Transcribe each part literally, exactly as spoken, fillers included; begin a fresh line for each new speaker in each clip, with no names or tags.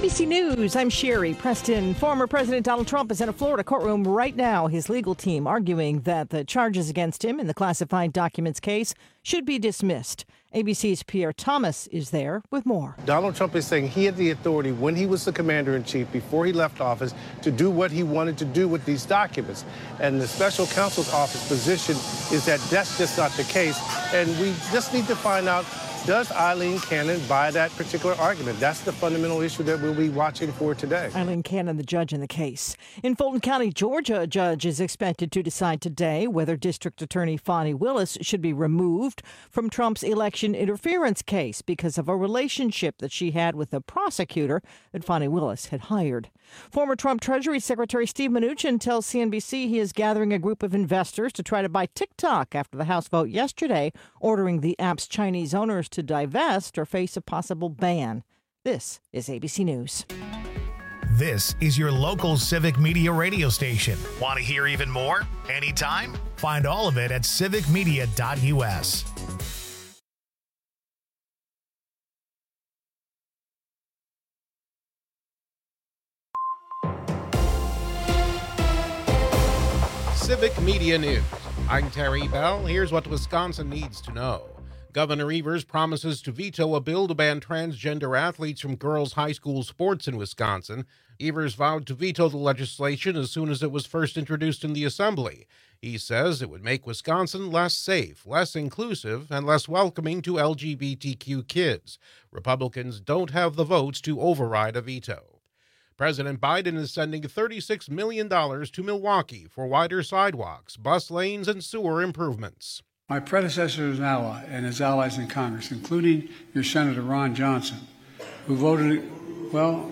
B C News, I'm Sherry Preston. Former President Donald Trump is in a Florida courtroom right now. His legal team arguing that the charges against him in the classified documents case should be dismissed. A B C's Pierre Thomas is there with more.
Donald Trump is saying he had the authority when he was the commander-in-chief, before he left office, to do what he wanted to do with these documents. And the special counsel's office position is that that's just not the case. And we just need to find out, does Eileen Cannon buy that particular argument? That's the fundamental issue that we'll be watching for today.
Eileen Cannon, the judge in the case. In Fulton County, Georgia, a judge is expected to decide today whether District Attorney Fani Willis should be removed from Trump's election interference case because of a relationship that she had with the prosecutor that Fani Willis had hired. Former Trump Treasury Secretary Steve Mnuchin tells C N B C he is gathering a group of investors to try to buy TikTok after the House vote yesterday, ordering the app's Chinese owners to divest or face a possible ban. This is A B C News.
This is your local Civic Media radio station. Want to hear even more? Anytime? Find all of it at civic media dot U S.
Civic Media News. I'm Terry Bell. Here's what Wisconsin needs to know. Governor Evers promises to veto a bill to ban transgender athletes from girls' high school sports in Wisconsin. Evers vowed to veto the legislation as soon as it was first introduced in the Assembly. He says it would make Wisconsin less safe, less inclusive, and less welcoming to L G B T Q kids. Republicans don't have the votes to override a veto. President Biden is sending thirty-six million dollars to Milwaukee for wider sidewalks, bus lanes, and sewer improvements.
My predecessor is an ally and his allies in Congress, including your Senator Ron Johnson, who voted, well,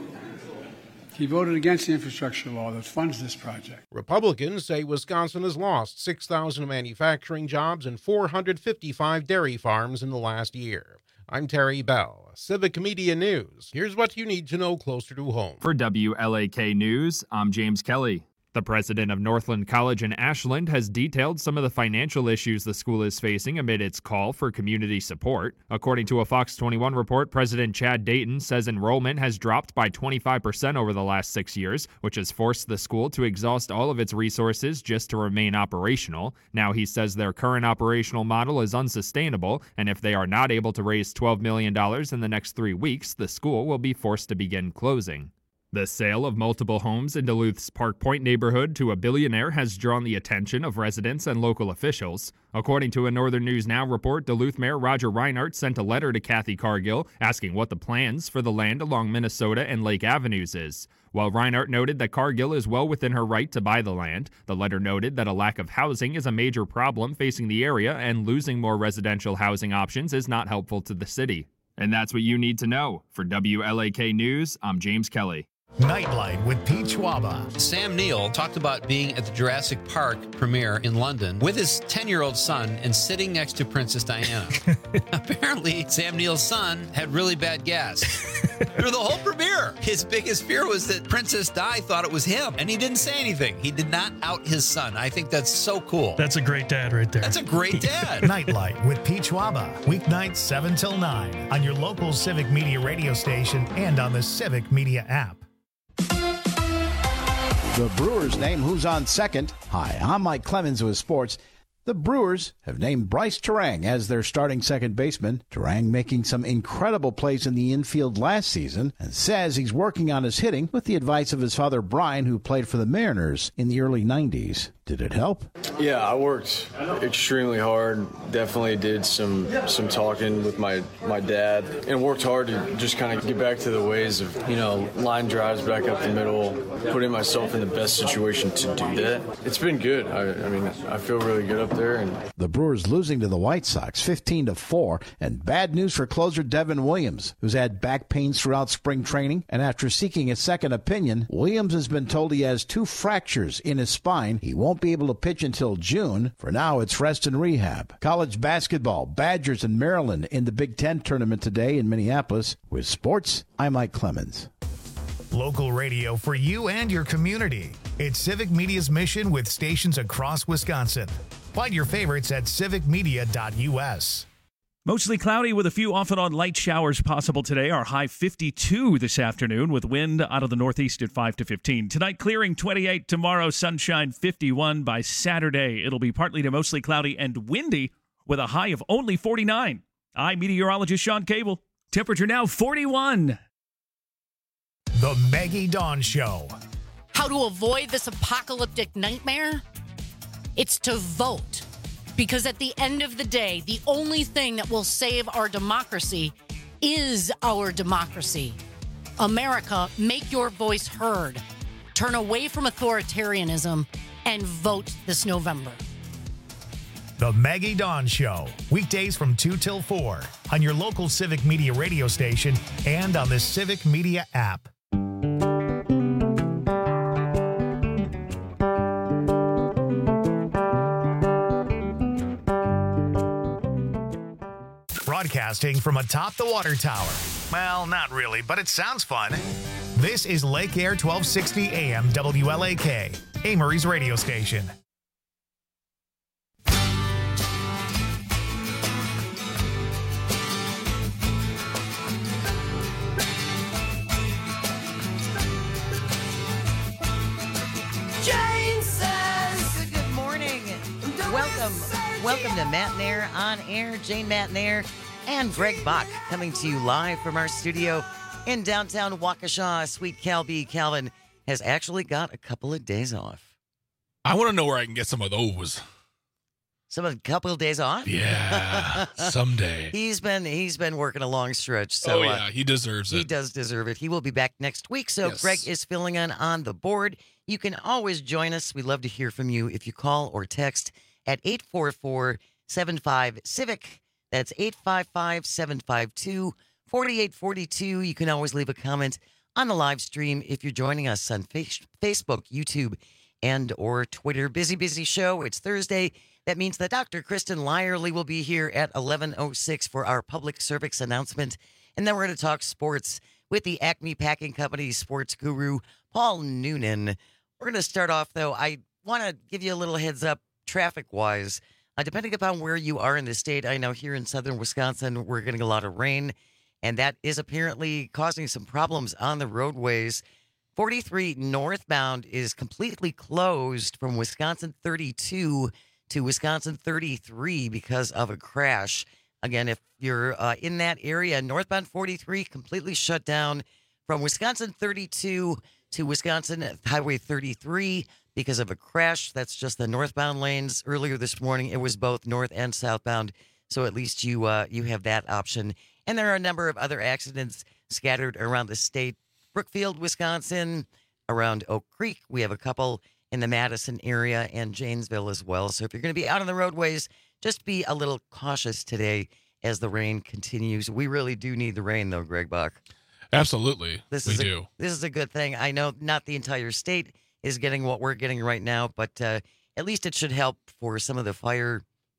he voted against the infrastructure law that funds this project.
Republicans say Wisconsin has lost six thousand manufacturing jobs and four hundred fifty-five dairy farms in the last year. I'm Terry Bell, Civic Media News. Here's what you need to know closer to home.
For W L A K News, I'm James Kelly. The president of Northland College in Ashland has detailed some of the financial issues the school is facing amid its call for community support. According to a Fox twenty-one report, President Chad Dayton says enrollment has dropped by twenty-five percent over the last six years, which has forced the school to exhaust all of its resources just to remain operational. Now he says their current operational model is unsustainable, and if they are not able to raise twelve million dollars in the next three weeks, the school will be forced to begin closing. The sale of multiple homes in Duluth's Park Point neighborhood to a billionaire has drawn the attention of residents and local officials. According to a Northern News Now report, Duluth Mayor Roger Reinhardt sent a letter to Kathy Cargill asking what the plans for the land along Minnesota and Lake Avenues is. While Reinhardt noted that Cargill is well within her right to buy the land, the letter noted that a lack of housing is a major problem facing the area and losing more residential housing options is not helpful to the city. And that's what you need to know. For W L A K News, I'm James Kelly.
Nightlight with Pete Schwaba.
Sam Neill talked about being at the Jurassic Park premiere in London with his ten-year-old son and sitting next to Princess Diana. Apparently, Sam Neill's son had really bad gas through the whole premiere. His biggest fear was that Princess Di thought it was him, and he didn't say anything. He did not out his son. I think that's so cool.
That's a great dad right there.
That's a great dad.
Nightlight with Pete Schwaba. Weeknights seven till nine on your local Civic Media radio station and on the Civic Media app.
The Brewers name who's on second. Hi, I'm Mike Clemens with sports. The Brewers have named Bryce Terang as their starting second baseman. Terang making some incredible plays in the infield last season and says he's working on his hitting with the advice of his father Brian, who played for the Mariners in the early nineties. Did it help?
Yeah, I worked extremely hard. Definitely did some some talking with my, my dad and worked hard to just kind of get back to the ways of, you know, line drives back up the middle, putting myself in the best situation to do that. It's been good. I, I mean, I feel really good up there. And
the Brewers losing to the White Sox fifteen to four, and bad news for closer Devin Williams, who's had back pains throughout spring training, and after seeking a second opinion, Williams has been told he has two fractures in his spine. He won't be able to pitch until June. For now, it's rest and rehab. College basketball, Badgers and Maryland in the Big Ten tournament today in Minneapolis. With sports, I'm Mike Clemens.
Local radio for you and your community. It's Civic Media's mission with stations across Wisconsin. Find your favorites at civic media dot U S.
Mostly cloudy with a few off and on light showers possible today. Our high fifty-two this afternoon with wind out of the northeast at five to fifteen. Tonight clearing twenty-eight. Tomorrow sunshine fifty-one. By Saturday it'll be partly to mostly cloudy and windy with a high of only forty-nine. I'm meteorologist Sean Cable. Temperature now forty-one.
The Maggie Dawn Show.
How to avoid this apocalyptic nightmare? It's to vote. Because at the end of the day, the only thing that will save our democracy is our democracy. America, make your voice heard. Turn away from authoritarianism and vote this November.
The Maggie Dawn Show. Weekdays from two till four on your local Civic Media radio station and on the Civic Media app. Broadcasting from atop the water tower. Well, not really, but it sounds fun. This is Lake Air twelve sixty A M W L A K, Amory's radio station.
Jane says, good morning. Welcome, welcome to Matinaire on Air. Jane Matinaire and Greg Bach coming to you live from our studio in downtown Waukesha. Sweet Cal B. Calvin has actually got a couple of days off.
I want to know where I can get some of those.
Some of a couple of days off?
Yeah, someday.
He's been he's been working a long stretch. So,
oh, yeah,
uh,
he deserves
he
it.
He does deserve it. He will be back next week. So
Yes.
Greg is filling in on the board. You can always join us. We love to hear from you if you call or text at eight four four, seven five, CIVIC. That's eight five five, seven five two, four eight four two. You can always leave a comment on the live stream if you're joining us on face- Facebook, YouTube, and or Twitter. Busy, busy show. It's Thursday. That means that Doctor Kristen Lyerly will be here at eleven oh six for our public service announcement. And then we're going to talk sports with the Acme Packing Company sports guru, Paul Noonan. We're going to start off, though. I want to give you a little heads up traffic-wise. Uh, depending upon where you are in the state, I know here in southern Wisconsin, we're getting a lot of rain, and that is apparently causing some problems on the roadways. forty-three northbound is completely closed from Wisconsin thirty-two to Wisconsin thirty-three because of a crash. Again, if you're uh, in that area, northbound forty-three completely shut down from Wisconsin thirty-two to Wisconsin Highway thirty-three because of a crash. That's just the northbound lanes. Earlier this morning, it was both north and southbound, so at least you uh, you have that option. And there are a number of other accidents scattered around the state. Brookfield, Wisconsin, around Oak Creek. We have a couple in the Madison area and Janesville as well. So if you're going to be out on the roadways, just be a little cautious today as the rain continues. We really do need the rain, though, Greg Bach.
Absolutely,
this
we
is a,
do.
This is a good thing. I know not the entire state is getting what we're getting right now, but uh, at least it should help for some of the fire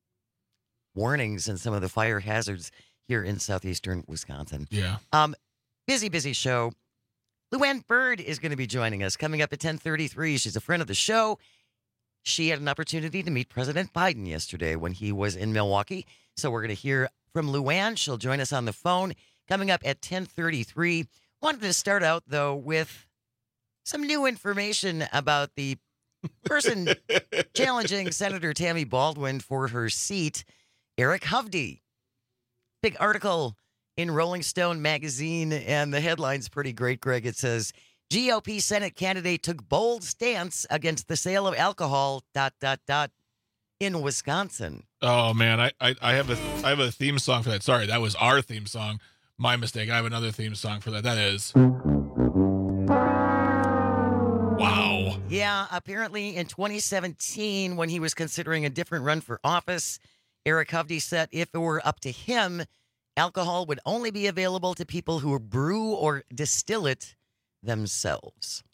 warnings and some of the fire hazards here in southeastern Wisconsin.
Yeah.
Um, busy, busy show. Luann Bird is going to be joining us coming up at ten thirty-three. She's a friend of the show. She had an opportunity to meet President Biden yesterday when he was in Milwaukee. So we're going to hear from Luann. She'll join us on the phone coming up at ten thirty-three. Wanted to start out, though, with some new information about the person challenging Senator Tammy Baldwin for her seat, Eric Hovde. Big article in Rolling Stone magazine, and the headline's pretty great, Greg. It says, G O P Senate candidate took bold stance against the sale of alcohol, dot, dot, dot, in Wisconsin.
Oh, man, I, I, I have a I have a theme song for that. Sorry, that was our theme song. My mistake. I have another theme song for that. That is... Wow.
Yeah, apparently in twenty seventeen, when he was considering a different run for office, Eric Hovde said if it were up to him, alcohol would only be available to people who brew or distill it themselves.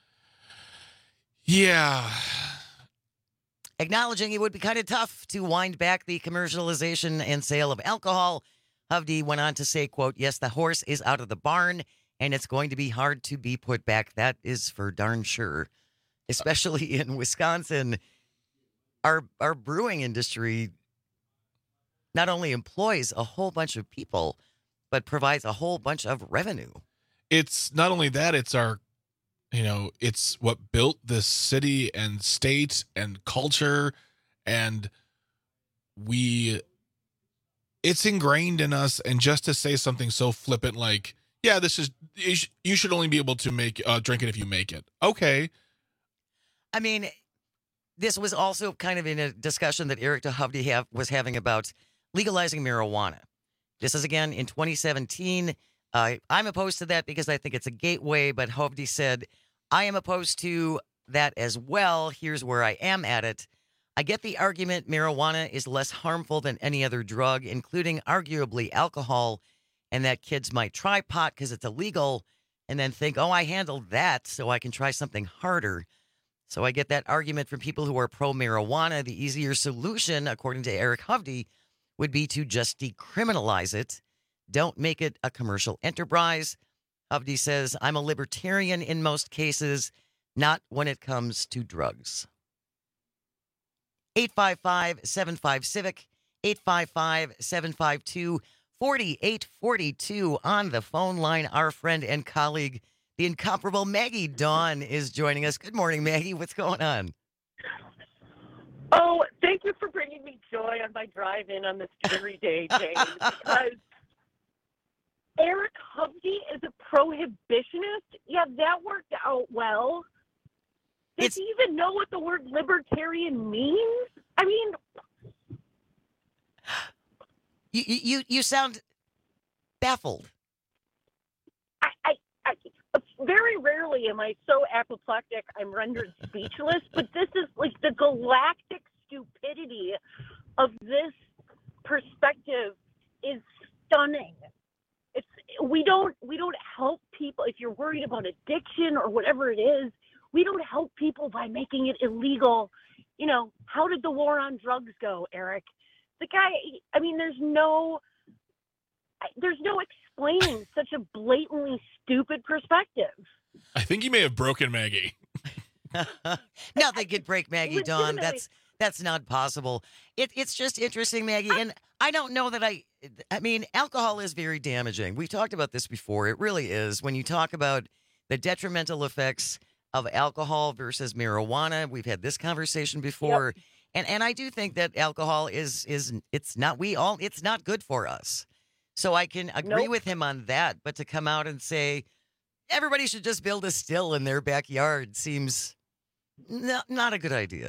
Yeah.
Acknowledging it would be kind of tough to wind back the commercialization and sale of alcohol, Hovde went on to say, quote, yes, the horse is out of the barn, and it's going to be hard to be put back. That is for darn sure, especially in Wisconsin. Our, our brewing industry not only employs a whole bunch of people, but provides a whole bunch of revenue.
It's not only that, it's our, you know, it's what built this city and state and culture. And we, it's ingrained in us. And just to say something so flippant like, yeah, this is, you, sh- you should only be able to make, uh, drink it if you make it. Okay.
I mean, this was also kind of in a discussion that Eric DeHovde have, was having about legalizing marijuana. This is, again, in twenty seventeen. Uh, I'm opposed to that because I think it's a gateway, but Hovde said, I am opposed to that as well. Here's where I am at it. I get the argument marijuana is less harmful than any other drug, including arguably alcohol, and that kids might try pot because it's illegal and then think, oh, I handled that, so I can try something harder. So I get that argument from people who are pro-marijuana. The easier solution, according to Eric Hovde, would be to just decriminalize it. Don't make it a commercial enterprise. Hovde says, I'm a libertarian in most cases, not when it comes to drugs. eight five five, seven five, CIVIC, eight five five, seven five two, four eight four two on the phone line. Our friend and colleague, the incomparable Maggie Dawn, is joining us. Good morning, Maggie. What's going on?
Oh, thank you for bringing me joy on my drive-in on this dreary day, James, because Eric Hovde is a prohibitionist. Yeah, that worked out well. Does it's, he even know what the word libertarian means? I mean...
You you, you sound baffled.
I, I, I very rarely am I so apoplectic I'm rendered speechless, but this is like the galactic stupidity of this perspective is stunning. It's we don't we don't help people if you're worried about addiction or whatever it is. We don't help people by making it illegal. You know, how did the war on drugs go, Eric? The guy, I mean, there's no there's no explaining such a blatantly stupid perspective.
I think you may have broken Maggie.
Nothing could break Maggie, Dawn. That's that's not possible. It, it's just interesting, Maggie. And I don't know that I, I mean, alcohol is very damaging. We've talked about this before. It really is. When you talk about the detrimental effects of alcohol versus marijuana, we've had this conversation before. Yep. And and I do think that alcohol is, is it's not, we all, it's not good for us. So I can agree nope. with him on that. But to come out and say, everybody should just build a still in their backyard seems not, not a good idea.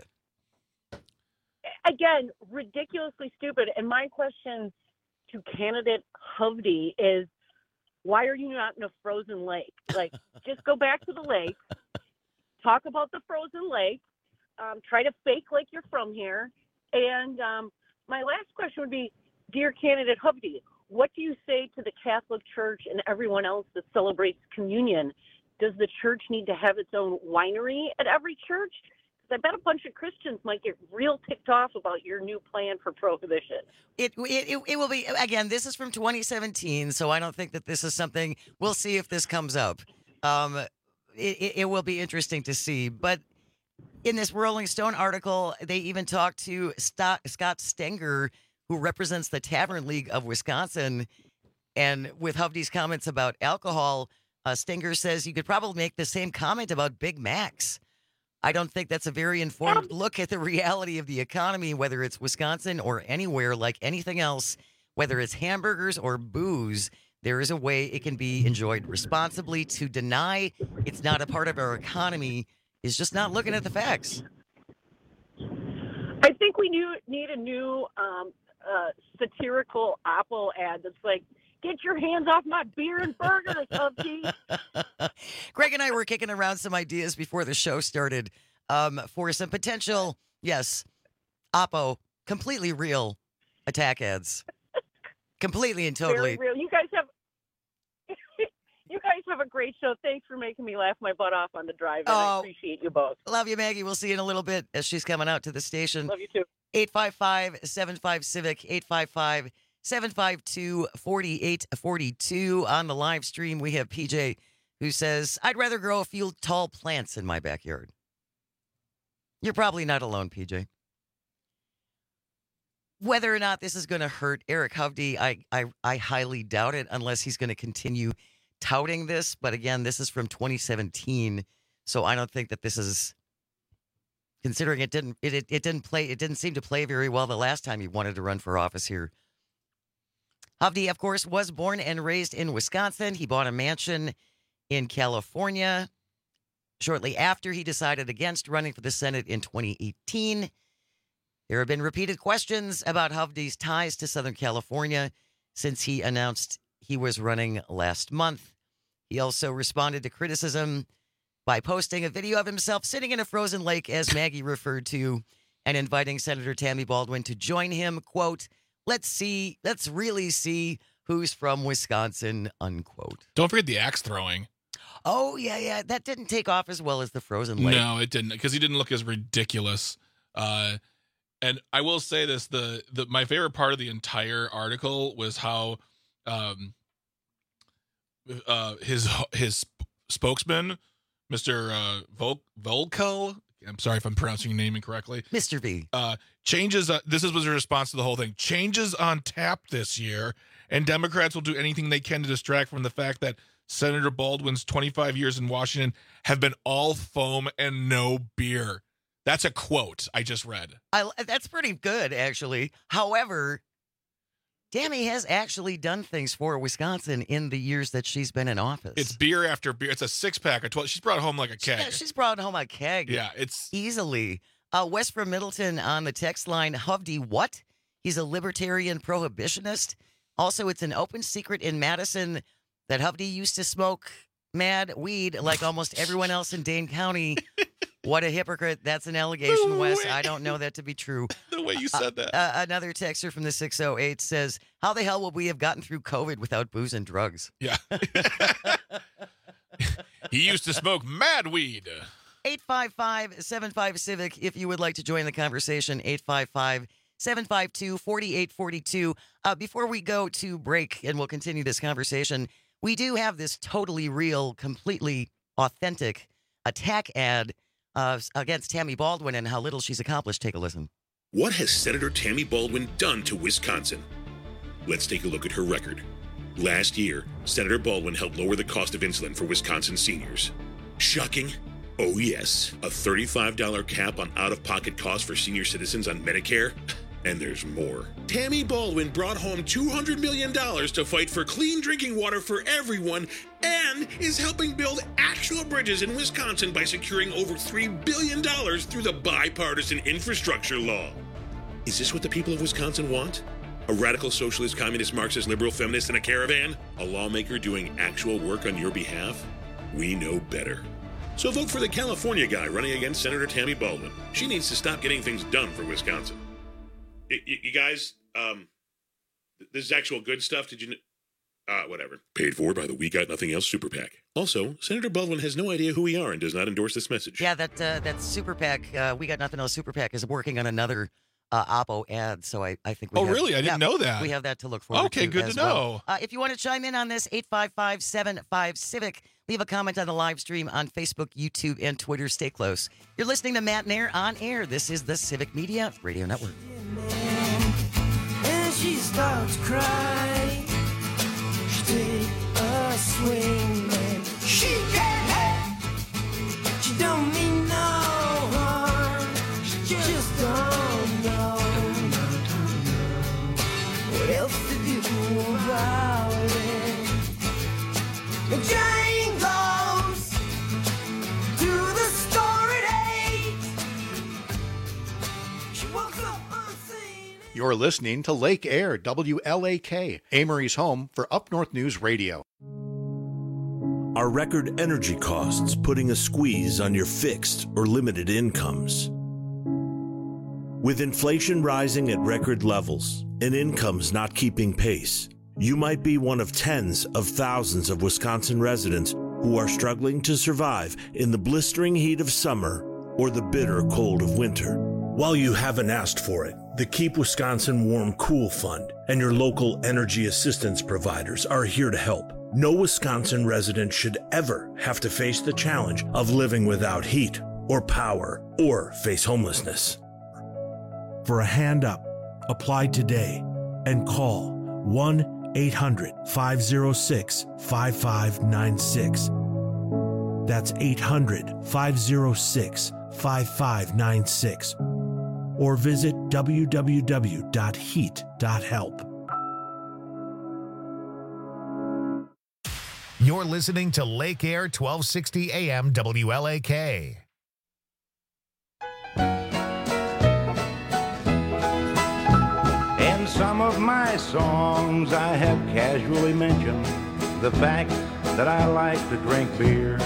Again, ridiculously stupid. And my question to candidate Hovde is, why are you not in a frozen lake? Like, just go back to the lake, talk about the frozen lake, um, try to fake like you're from here. And um, my last question would be, dear candidate Hovde, what do you say to the Catholic Church and everyone else that celebrates communion? Does the church need to have its own winery at every church? Because I bet a bunch of Christians might get real ticked off about your new plan for prohibition.
It, it it will be, again, this is from twenty seventeen, so I don't think that this is something, we'll see if this comes up. Um, it, it will be interesting to see. But in this Rolling Stone article, they even talked to Scott Stenger, who represents the Tavern League of Wisconsin. And with Hovde's comments about alcohol, uh, Stenger says you could probably make the same comment about Big Macs. I don't think that's a very informed look at the reality of the economy, whether it's Wisconsin or anywhere like anything else, whether it's hamburgers or booze. There is a way it can be enjoyed responsibly. To deny it's not a part of our economy is just not looking at the facts.
I think we new, need a new um, uh, satirical Apple ad that's like, get your hands off my beer and burgers, Hovde.
Greg and I were kicking around some ideas before the show started um, for some potential, yes, Oppo, completely real attack ads. Completely and totally.
Very real. You guys have you guys have a great show. Thanks for making me laugh my butt off on the drive. And oh, I appreciate you both.
Love you, Maggie. We'll see you in a little bit as she's coming out to the station.
Love you too.
eight five five, seven five, CIVIC, eight five five, seven five two, four eight four two. On the live stream, we have P J who says, I'd rather grow a few tall plants in my backyard. You're probably not alone, P J. Whether or not this is going to hurt Eric Hovde, I, I, I highly doubt it unless he's going to continue touting this. But again, this is from twenty seventeen, so I don't think that this is, considering it didn't it, it, it didn't play it didn't seem to play very well the last time he wanted to run for office here. Hovde, of course, was born and raised in Wisconsin. He bought a mansion in California shortly after he decided against running for the Senate in twenty eighteen. There have been repeated questions about Hovde's ties to Southern California since he announced he was running last month. He also responded to criticism by posting a video of himself sitting in a frozen lake, as Maggie referred to, and inviting Senator Tammy Baldwin to join him. Quote, let's see, let's really see who's from Wisconsin, unquote.
Don't forget the axe throwing.
Oh, yeah, yeah. That didn't take off as well as the frozen lake.
No, it didn't, because he didn't look as ridiculous. Uh, and I will say this, the, the my favorite part of the entire article was how um, uh, his his spokesman, Mister Uh, Vol- Volkel, I'm sorry if I'm pronouncing your name incorrectly.
Mister V.
Uh, changes, uh, this was a response to the whole thing. Changes on tap this year, and Democrats will do anything they can to distract from the fact that Senator Baldwin's twenty-five years in Washington have been all foam and no beer. That's a quote I just read.
I, that's pretty good, actually. However, Tammy has actually done things for Wisconsin in the years that she's been in office.
It's beer after beer. It's a six-pack of twelve. She's brought home like a keg.
Yeah, she's brought home a keg.
Yeah, it's...
Easily. Uh, West from Middleton on the text line, Hovde what? He's a libertarian prohibitionist. Also, it's an open secret in Madison that Hovde used to smoke mad weed like almost everyone else in Dane County. What a hypocrite. That's an allegation,
No
Wes.
way.
I don't know that to be true.
The way you said that.
Uh, uh, another texter from the six oh eight says, how the hell would we have gotten through COVID without booze and drugs?
Yeah. He used to smoke mad weed.
eight five five, seven five, Civic, if you would like to join the conversation, eight five five, seven five two, four eight four two. Uh, before we go to break, and we'll continue this conversation, we do have this totally real, completely authentic attack ad uh, against Tammy Baldwin and how little she's accomplished. Take a listen.
What has Senator Tammy Baldwin done to Wisconsin? Let's take a look at her record. Last year, Senator Baldwin helped lower the cost of insulin for Wisconsin seniors. Shocking? Oh yes, a thirty-five dollars cap on out-of-pocket costs for senior citizens on Medicare? And there's more. Tammy Baldwin brought home two hundred million dollars to fight for clean drinking water for everyone and is helping build actual bridges in Wisconsin by securing over three billion dollars through the bipartisan infrastructure law. Is this what the people of Wisconsin want? A radical socialist, communist, Marxist, liberal, feminist in a caravan? A lawmaker doing actual work on your behalf? We know better. So vote for the California guy running against Senator Tammy Baldwin. She needs to stop getting things done for Wisconsin. Y- y- you guys, um, this is actual good stuff. Did you, kn- uh, whatever. Paid for by the We Got Nothing Else Super PAC. Also, Senator Baldwin has no idea who we are and does not endorse this message.
Yeah, that uh, that Super PAC, uh, We Got Nothing Else Super PAC is working on another uh, Oppo ad, so I, I think we
Oh,
have,
really? I didn't
yeah,
know that.
We have that to look forward
Okay,
to
good
as
to
well.
know.
Uh, if you want to chime in on this, eight five five, seven five, Civic. Leave a comment on the live stream on Facebook, YouTube, and Twitter. Stay close. You're listening to Matt Nair on air. This is the Civic Media Radio Network.
And she starts to cry. She take a swing and she can't help. She don't mean no harm. She just don't know what else to do about it. The Jane goes to the store at eight. She walks up unseen.
You're listening to Lake Air, W L A K, Amory's home for Up North News Radio.
Are record energy costs putting a squeeze on your fixed or limited incomes? With inflation rising at record levels and incomes not keeping pace, you might be one of tens of thousands of Wisconsin residents who are struggling to survive in the blistering heat of summer or the bitter cold of winter. While you haven't asked for it, the Keep Wisconsin Warm Cool Fund and your local energy assistance providers are here to help. No Wisconsin resident should ever have to face the challenge of living without heat or power or face homelessness. For a hand up, Apply today and call one eight hundred five oh six five five nine six. That's eight hundred five oh six five five nine six. Or visit w w w dot heat dot help.
You're listening to Lake Air twelve sixty A M W L A K.
In some of my songs I have casually mentioned the fact that I like to drink beer.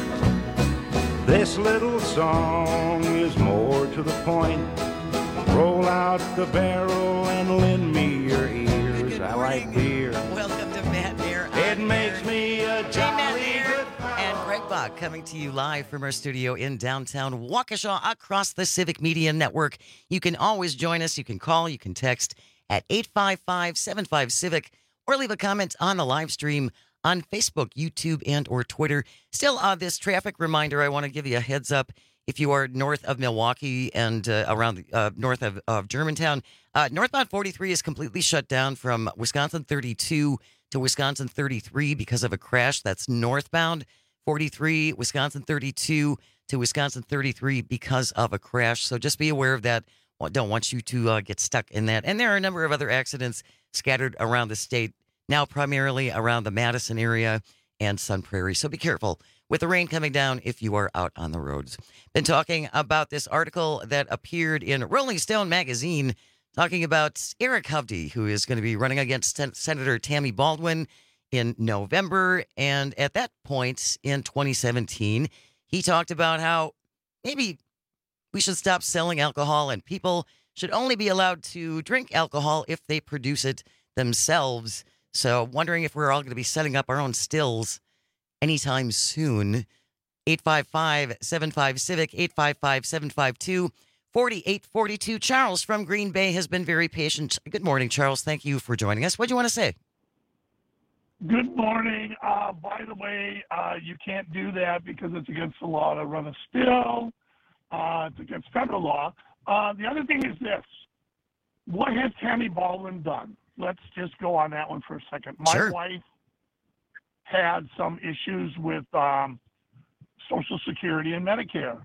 This little song is more to the point. Roll out the barrel and lend me your ears. I like beer.
Welcome to Matt Mayer.
It makes me a jolly good
and Greg Bach coming to you live from our studio in downtown Waukesha across the Civic Media Network. You can always join us. You can call, you can text at eight five five, seven five, CIVIC or leave a comment on the live stream on Facebook, YouTube, and or Twitter. Still, uh, this traffic reminder, I want to give you a heads up. If you are north of Milwaukee and uh, around the, uh, north of, of Germantown, uh, northbound forty-three is completely shut down from Wisconsin thirty-two to Wisconsin thirty-three because of a crash. That's northbound forty-three, Wisconsin thirty-two to Wisconsin thirty-three because of a crash. So just be aware of that. Well, don't want you to uh, get stuck in that. And there are a number of other accidents scattered around the state, now primarily around the Madison area and Sun Prairie. So be careful with the rain coming down if you are out on the roads. Been talking about this article that appeared in Rolling Stone magazine talking about Eric Hovde, who is going to be running against Sen- Senator Tammy Baldwin in November. And at that point in twenty seventeen, he talked about how maybe we should stop selling alcohol and people should only be allowed to drink alcohol if they produce it themselves. So wondering if we're all going to be setting up our own stills anytime soon. eight five five, seven five, CIVIC, eight five five, seven five two, four eight four two. Charles from Green Bay has been very patient. Good morning, Charles. Thank you for joining us. What do you want to say?
Good morning. Uh, by the way, uh, you can't do that because it's against the law to run a still. Uh, it's against federal law. Uh, the other thing is this. What has Tammy Baldwin done? Let's just go on that one for a second. My
Sure.
wife had some issues with um, Social Security and Medicare.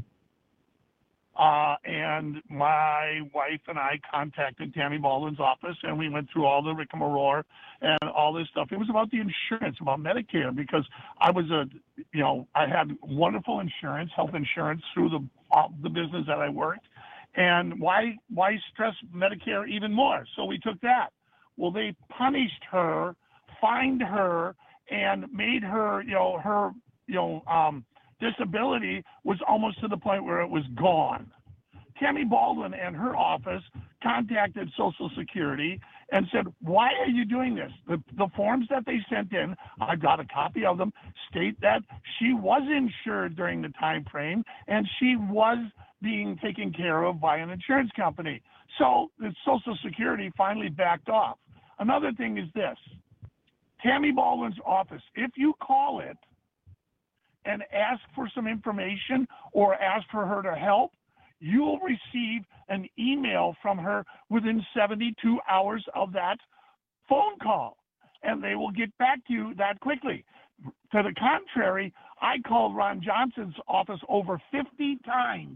Uh, and my wife and I contacted Tammy Baldwin's office, and we went through all the rigmarole and all this stuff. It was about the insurance, about Medicare, because I was a, you know, I had wonderful insurance, health insurance through the uh, the business that I worked. And why why stress Medicare even more? So we took that. Well, they punished her, fined her, and made her, you know, her, you know, um, disability was almost to the point where it was gone. Tammy Baldwin and her office contacted Social Security and said, why are you doing this? The, the forms that they sent in, I got a copy of them, state that she was insured during the time frame and she was being taken care of by an insurance company. So the Social Security finally backed off. Another thing is this. Tammy Baldwin's office, if you call it and ask for some information or ask for her to help, you will receive an email from her within seventy-two hours of that phone call, and they will get back to you that quickly. To the contrary, I called Ron Johnson's office over fifty times,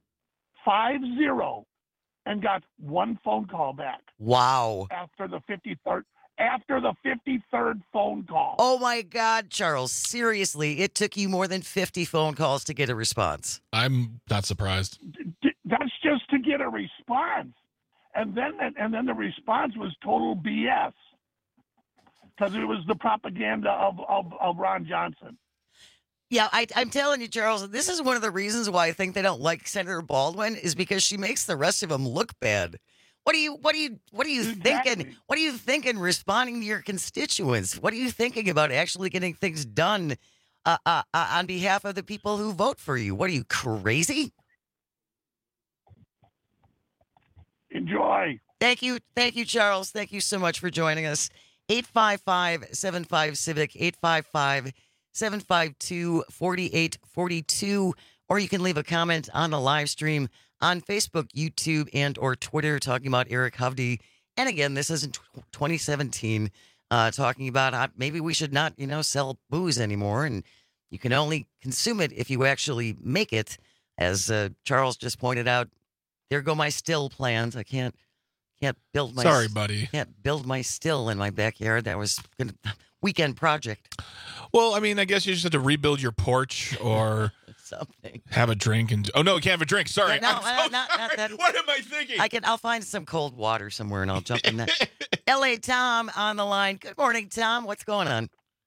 five zero, and got one phone call back.
Wow.
After the fifty-third after the fifty-third phone call.
Oh, my God, Charles. Seriously, it took you more than fifty phone calls to get a response.
I'm not surprised.
That's just to get a response. And then and then the response was total B S because it was the propaganda of, of, of Ron Johnson.
Yeah, I, I'm telling you, Charles, this is one of the reasons why I think they don't like Senator Baldwin is because she makes the rest of them look bad. What are you, what are you, what are you
Exactly.
thinking? What are you thinking responding to your constituents? What are you thinking about actually getting things done uh, uh, uh, on behalf of the people who vote for you? What are you, crazy?
Enjoy.
Thank you. Thank you, Charles. Thank you so much for joining us. eight five five, seven five, CIVIC, eight five five, seven five two, four eight four two, or you can leave a comment on the live stream on Facebook, YouTube, and or Twitter talking about Eric Hovde. And again, this is in twenty seventeen, uh, talking about how maybe we should not, you know, sell booze anymore, and you can only consume it if you actually make it. As uh, Charles just pointed out, there go my still plans. I can't can't build my
Sorry, buddy.
Can't build my still in my backyard. That was a weekend project.
Well, I mean, I guess you just have to rebuild your porch or
something.
Have a drink and oh no, you can't have a drink. Sorry,
Yeah, no,
I'm so
uh, not, not that.
What am I thinking?
I can. I'll find some cold water somewhere and I'll jump in that. L A Tom on the line. Good morning, Tom. What's going on?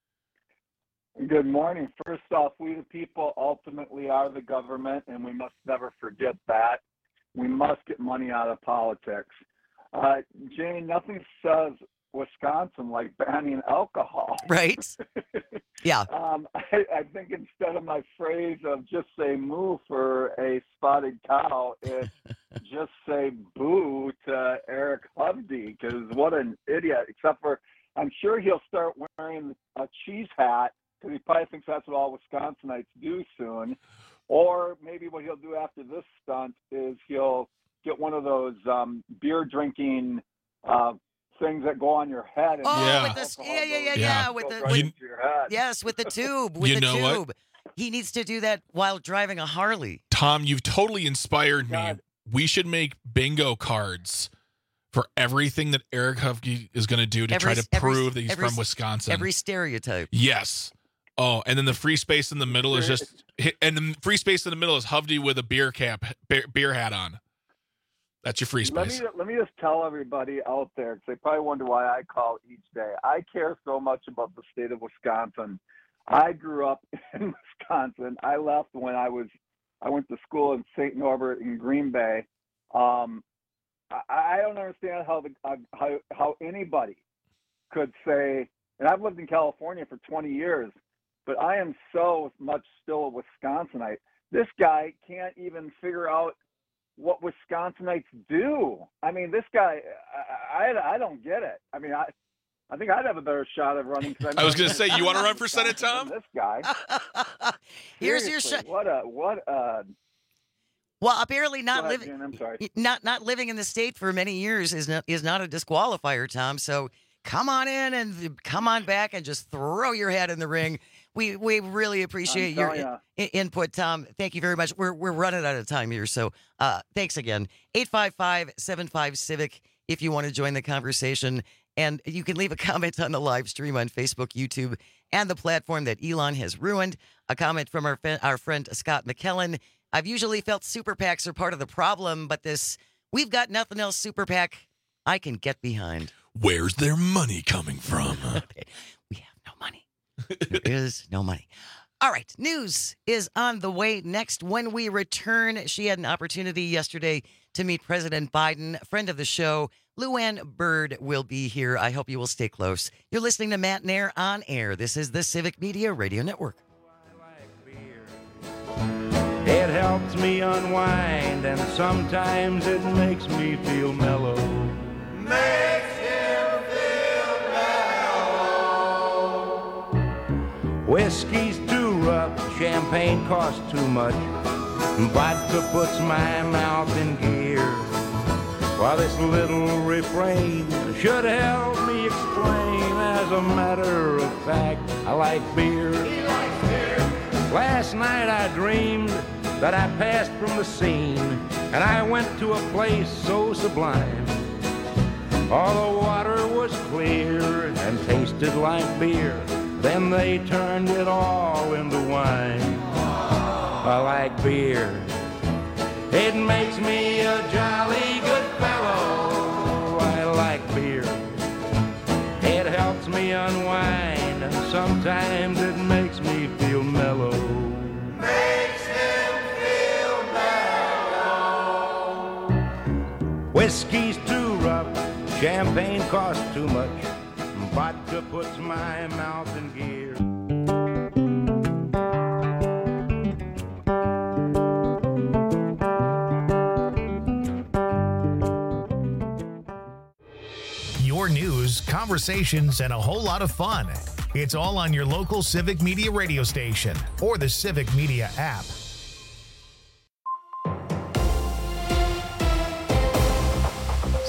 Good morning. First off, we the people ultimately are the government, and we must never forget that. We must get money out of politics. Uh, Jane, nothing says Wisconsin like banning alcohol.
Right. Yeah.
um, I, I think instead of my phrase of just say moo for a spotted cow, it's just say boo to Eric Hovde, because what an idiot. Except for, I'm sure he'll start wearing a cheese hat, because he probably thinks that's what all Wisconsinites do soon. Or maybe what he'll do after this stunt is he'll get one of those um, beer drinking uh, things that go on your head. And
Oh,
Yeah.
with the yeah, yeah, yeah, yeah,
Yeah.
with the
right
with,
into your head.
yes, with the tube, with
You
the
know what?
tube. He needs to do that while driving a Harley.
Tom, you've totally inspired me.
God.
We should make bingo cards for everything that Eric Hovde is going to do to
Every-
try to
every-
prove that he's
every-
from Wisconsin.
Every stereotype.
Yes. Oh, and then the free space in the middle is just, and the free space in the middle is Hovde with a beer cap, beer, beer hat on. That's your free
Let
space.
me let me just tell everybody out there, because they probably wonder why I call each day. I care so much about the state of Wisconsin. I grew up in Wisconsin. I left when I was I went to school in Saint Norbert in Green Bay. Um, I, I don't understand how the uh, how how anybody could say. And I've lived in California for twenty years, but I am so much still a Wisconsinite. This guy can't even figure out what Wisconsinites do. I mean, this guy, I, I, I don't get it. I mean, I, I think I'd have a better shot of running. 'cause
I was going to say, you want to
I'm
run for Senate, Tom?
This guy.
Here's your
Seriously,
shot.
What a what a.
Well, apparently not
Go ahead,
living
Jen, I'm sorry.
not not living in the state for many years is not is not a disqualifier, Tom. So come on in and come on back and just throw your hat in the ring. We we really appreciate
I'm
your
telling ya.
in- input, Tom. Thank you very much. We're we're running out of time here, so uh, thanks again. eight five five, seven five Civic if you want to join the conversation, and you can leave a comment on the live stream on Facebook, YouTube, and the platform that Elon has ruined. A comment from our fe- our friend Scott McKellen. I've usually felt super PACs are part of the problem, but this we've got nothing else super PAC I can get behind.
Where's their money coming from?
We have no money. There is no money. All right. News is on the way next. When we return, she had an opportunity yesterday to meet President Biden. Friend of the show, Luann Bird, will be here. I hope you will stay close. You're listening to Matt Nair on air. This is the Civic Media Radio Network.
It helps me unwind, and sometimes it makes me feel mellow. Makes him feel mellow. Whiskey's too rough, champagne costs too much. Vodka puts my mouth in gear. While this little refrain should help me explain, as a matter of fact, I like beer. He likes beer. Last night I dreamed that I passed from the scene, and I went to a place so sublime. All the water was clear and tasted like beer. Then they turned it all into wine. I like beer. It makes me a jolly good fellow. I like beer. It helps me unwind, and sometimes it makes me feel mellow. Makes him feel mellow. Whiskey's too rough, champagne costs too much. Vodka puts my mouth in gear.
Your news, conversations, and a whole lot of fun. It's all on your local Civic Media radio station or the Civic Media app.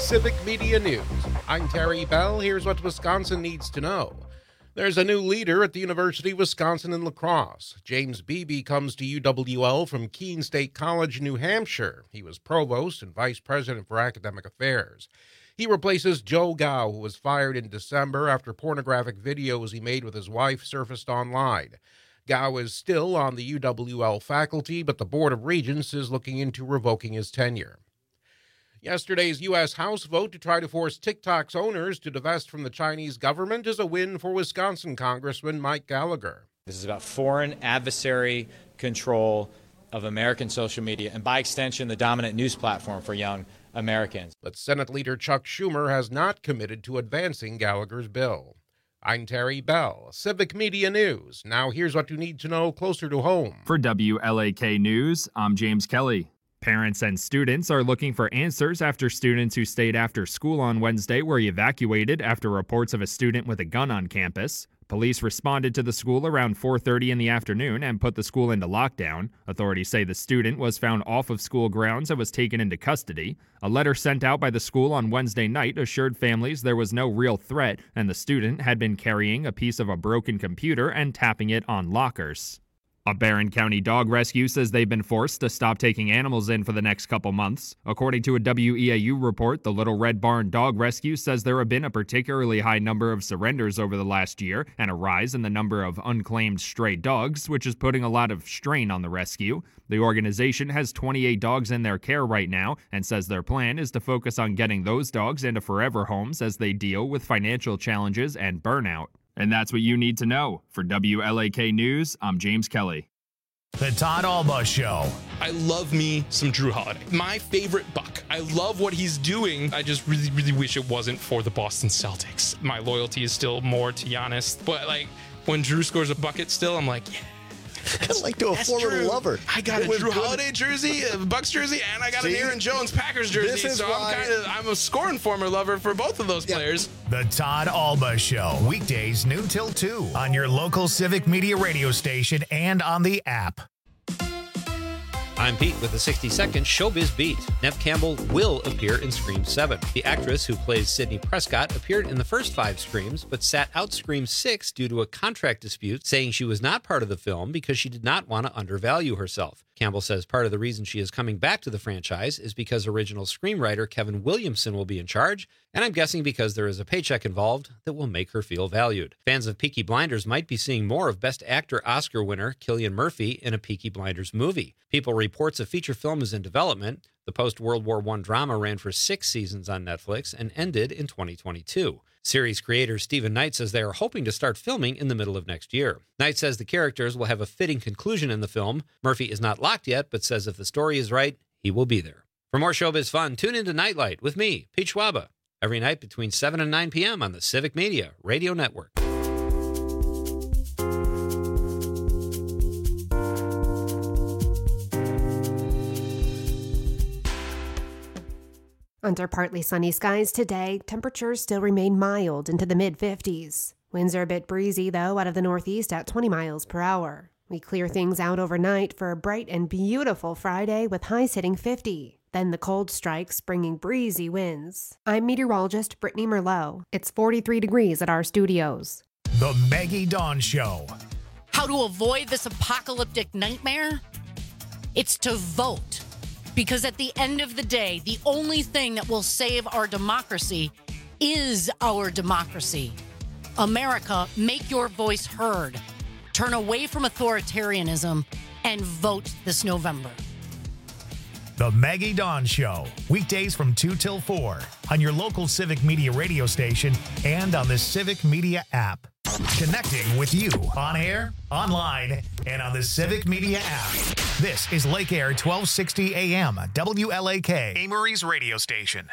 Civic Media News. I'm Terry Bell. Here's what Wisconsin needs to know. There's a new leader at the University of Wisconsin in La Crosse. James Beebe comes to U W L from Keene State College, New Hampshire. He was provost and vice president for academic affairs. He replaces Joe Gao, who was fired in December after pornographic videos he made with his wife surfaced online. Gao is still on the U W L faculty, but the Board of Regents is looking into revoking his tenure. Yesterday's U S House vote to try to force TikTok's owners to divest from the Chinese government is a win for Wisconsin Congressman Mike Gallagher.
This is about foreign adversary control of American social media and, by extension, the dominant news platform for young Americans.
But Senate Leader Chuck Schumer has not committed to advancing Gallagher's bill. I'm Terry Bell, Civic Media News. Now here's what you need to know closer to home.
For W L A K News, I'm James Kelly. Parents and students are looking for answers after students who stayed after school on Wednesday were evacuated after reports of a student with a gun on campus. Police responded to the school around four thirty in the afternoon and put the school into lockdown. Authorities say the student was found off of school grounds and was taken into custody. A letter sent out by the school on Wednesday night assured families there was no real threat and the student had been carrying a piece of a broken computer and tapping it on lockers. A Barron County dog rescue says they've been forced to stop taking animals in for the next couple months. According to a W E A U report, the Little Red Barn Dog Rescue says there have been a particularly high number of surrenders over the last year and a rise in the number of unclaimed stray dogs, which is putting a lot of strain on the rescue. The organization has twenty-eight dogs in their care right now and says their plan is to focus on getting those dogs into forever homes as they deal with financial challenges and burnout. And that's what you need to know. For W L A K News, I'm James Kelly.
The Todd Alba Show.
I love me some Drew Holiday. My favorite Buck. I love what he's doing. I just really, really wish it wasn't for the Boston Celtics. My loyalty is still more to Giannis. But, like, when Drew scores a bucket still, I'm like, yeah.
Kind of like to a former
true.
lover.
I got
It
a
was
Drew
good.
Holiday jersey, a Bucks jersey, and I got
See?
an Aaron Jones Packers jersey.
This is
so
why-
I'm kind of I'm a scoring former lover for both of those players.
The Todd Alba Show. Weekdays noon till two on your local Civic Media radio station and on the app.
I'm Pete with the sixty second Showbiz Beat. Neve Campbell will appear in Scream seven. The actress who plays Sidney Prescott appeared in the first five Screams, but sat out Scream six due to a contract dispute, saying she was not part of the film because she did not want to undervalue herself. Campbell says part of the reason she is coming back to the franchise is because original screenwriter Kevin Williamson will be in charge, and I'm guessing because there is a paycheck involved that will make her feel valued. Fans of Peaky Blinders might be seeing more of Best Actor Oscar winner Cillian Murphy in a Peaky Blinders movie. People reports a feature film is in development. The post-World War One drama ran for six seasons on Netflix and ended in twenty twenty-two. Series creator Stephen Knight says they are hoping to start filming in the middle of next year. Knight says the characters will have a fitting conclusion in the film. Murphy is not locked yet, but says if the story is right, he will be there. For more showbiz fun, tune into Nightlight with me, Pete Schwaba, every night between seven and nine p.m. on the Civic Media Radio Network.
Under partly sunny skies today, temperatures still remain mild into the mid fifties. Winds are a bit breezy, though, out of the northeast at twenty miles per hour. We clear things out overnight for a bright and beautiful Friday with highs hitting fifty. Then the cold strikes, bringing breezy winds. I'm meteorologist Brittany Merlot. It's forty-three degrees at our studios.
The Maggie Dawn Show.
How to avoid this apocalyptic nightmare? It's to vote. Because at the end of the day, the only thing that will save our democracy is our democracy. America, make your voice heard. Turn away from authoritarianism and vote this November.
The Maggie Dawn Show. Weekdays from two till four on your local Civic Media radio station and on the Civic Media app. Connecting with you on air, online, and on the Civic Media app. This is Lake Air twelve sixty A M, W L A K, Amory's radio station.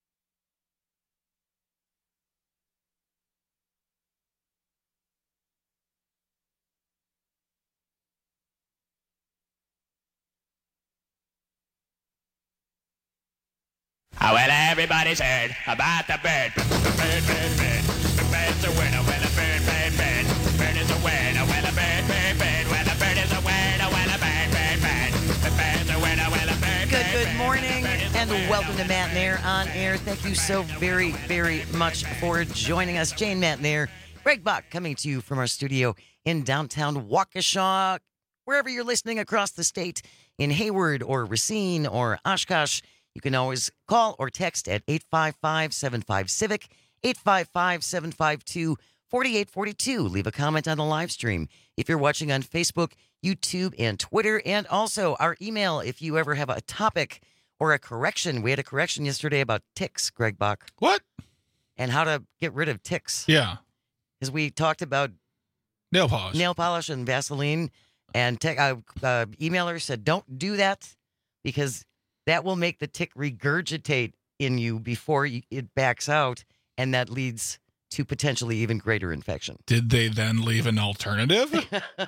Oh, well, everybody's heard about the bird. Bird, bird, bird. The bird's a winner, well, a bird, bird, bird. Bird is a winner, well, a bird, bird, bird. Well, a bird is a winner, well, a bird, bird, bird. The bird's a winner, well, a bird,
Good, good morning.
And welcome to Matt Nair on air. Thank you so very, very much for joining us. Jane Matt Nair, Greg Bach coming to you from our studio in downtown Waukesha. Wherever you're listening across the state, in Hayward or Racine or Oshkosh, you can always call or text at eight five five, seven five, civic, eight five five, seven five two, four eight four two. Leave a comment on the live stream if you're watching on Facebook, YouTube, and Twitter, and also our email if you ever have a topic or a correction. We had a correction yesterday about ticks, Greg Bach.
What?
And how to get rid of ticks.
Yeah.
Because we talked about
nail polish,
nail polish and Vaseline, and tech, uh, uh, emailer said don't do that because that will make the tick regurgitate in you before you, it backs out, and that leads to potentially even greater infection.
Did they then leave an alternative?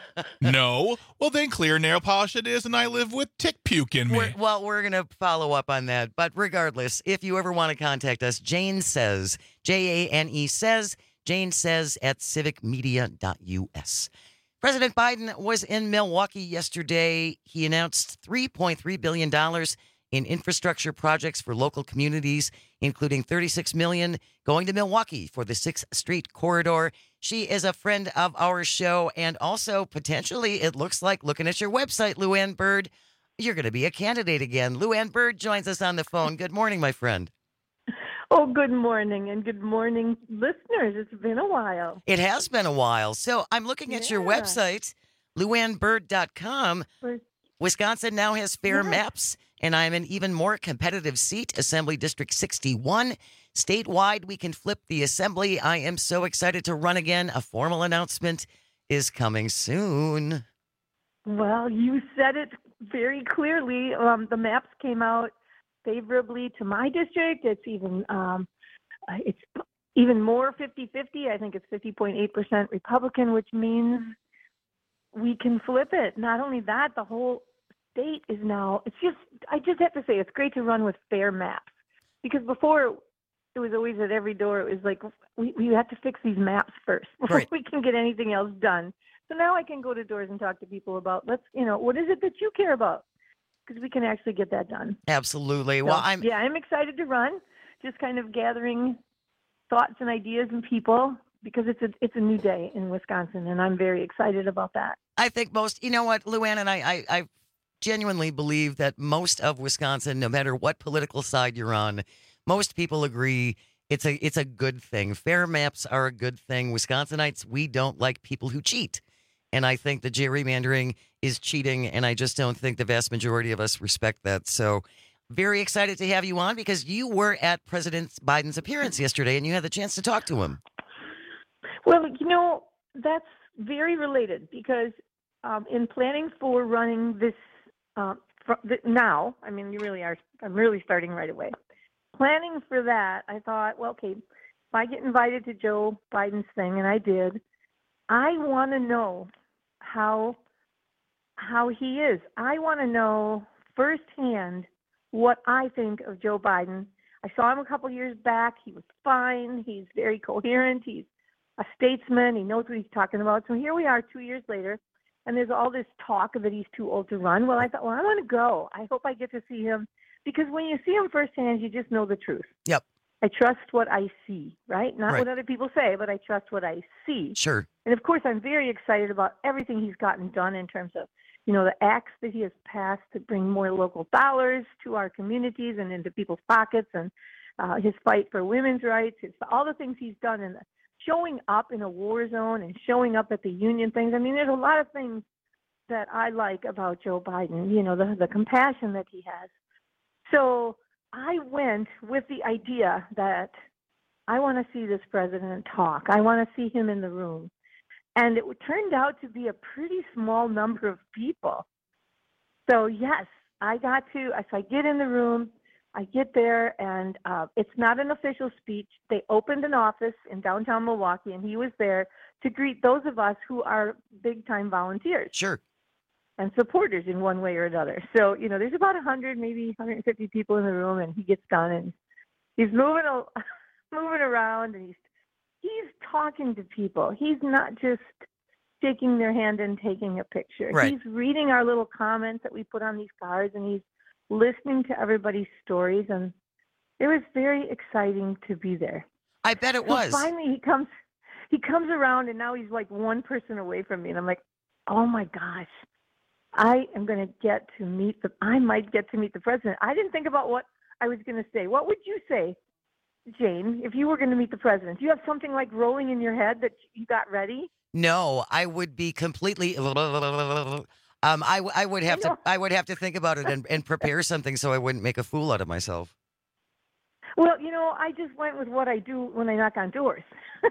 No. Well, then clear nail polish it is, and I live with tick puke in me.
We're, well, we're going to follow up on that. But regardless, if you ever want to contact us, Jane says, J A N E says, Jane says at civic media dot U S. President Biden was in Milwaukee yesterday. He announced three point three billion dollars in infrastructure projects for local communities, including thirty-six million dollars going to Milwaukee for the sixth Street corridor. She is a friend of our show, and also potentially, it looks like, looking at your website, Luann Bird, you're going to be a candidate again. Luann Bird joins us on the phone. Good morning, my friend.
Oh, good morning, and good morning, listeners. It's been a while.
It has been a while. So I'm looking at your
Yeah.
website, luann bird dot com. Wisconsin now has fair
Yeah.
maps, and I'm an even more competitive seat, Assembly District sixty-one. Statewide, we can flip the assembly. I am so excited to run again. A formal announcement is coming soon.
Well, you said it very clearly. Um, the maps came out favorably to my district. It's even um, uh, it's even more fifty-fifty. I think it's fifty point eight percent Republican, which means we can flip it. Not only that, the whole state is now, it's just, I just have to say, it's great to run with fair maps. Because before, it was always at every door, it was like, we, we have to fix these maps first before
Right.
we can get anything else done. So now I can go to doors and talk to people about, let's, you know, what is it that you care about? Because we can actually get that done.
Absolutely.
So,
Well, I'm
yeah, I'm excited to run, just kind of gathering thoughts and ideas and people, because it's a it's a new day in Wisconsin, and I'm very excited about that.
I think most, you know what, Luann, and I, I, I genuinely believe that most of Wisconsin, no matter what political side you're on, most people agree it's a it's a good thing. Fair maps are a good thing. Wisconsinites, we don't like people who cheat. And I think the gerrymandering is cheating, and I just don't think the vast majority of us respect that. So very excited to have you on because you were at President Biden's appearance yesterday, and you had the chance to talk to him.
Well, you know, that's very related because um, in planning for running this uh, fr- th- now, I mean, you really are, I'm really starting right away. Planning for that, I thought, well, okay, if I get invited to Joe Biden's thing, and I did, I want to know how how he is. I want to know firsthand what I think of Joe Biden. I saw him a couple years back. He was fine. He's very coherent. He's a statesman. He knows what he's talking about. So here we are two years later, and there's all this talk that he's too old to run. Well, I thought, well, I want to go. I hope I get to see him because when you see him firsthand, you just know the truth.
Yep.
I trust what I see, right? Not
Right.
what other people say, but I trust what I see.
Sure.
And of course, I'm very excited about everything he's gotten done in terms of, you know, the acts that he has passed to bring more local dollars to our communities and into people's pockets, and uh, his fight for women's rights. It's all the things he's done, and showing up in a war zone and showing up at the union things. I mean, there's a lot of things that I like about Joe Biden. You know, the the compassion that he has. So I went with the idea that I want to see this president talk. I want to see him in the room. And it turned out to be a pretty small number of people. So, yes, I got to, so I get in the room, I get there, and uh, it's not an official speech. They opened an office in downtown Milwaukee, and he was there to greet those of us who are big-time volunteers.
Sure.
And supporters in one way or another. So, you know, there's about one hundred, maybe one hundred fifty people in the room, and he gets done, and he's moving, moving around, and he's he's talking to people. He's not just shaking their hand and taking a picture.
Right.
He's reading our little comments that we put on these cards, and he's listening to everybody's stories, and it was very exciting to be there.
I bet it
So
was.
finally, he comes, he comes around, and now he's like one person away from me, and I'm like, oh my gosh, I am going to get to meet the. I might get to meet the president. I didn't think about what I was going to say. What would you say, Jane, if you were going to meet the president? Do you have something like rolling in your head that you got ready?
No, I would be completely. Um, I, I would have to I would have to think about it and, and prepare something so I wouldn't make a fool out of myself.
Well, you know, I just went with what I do when I knock on doors.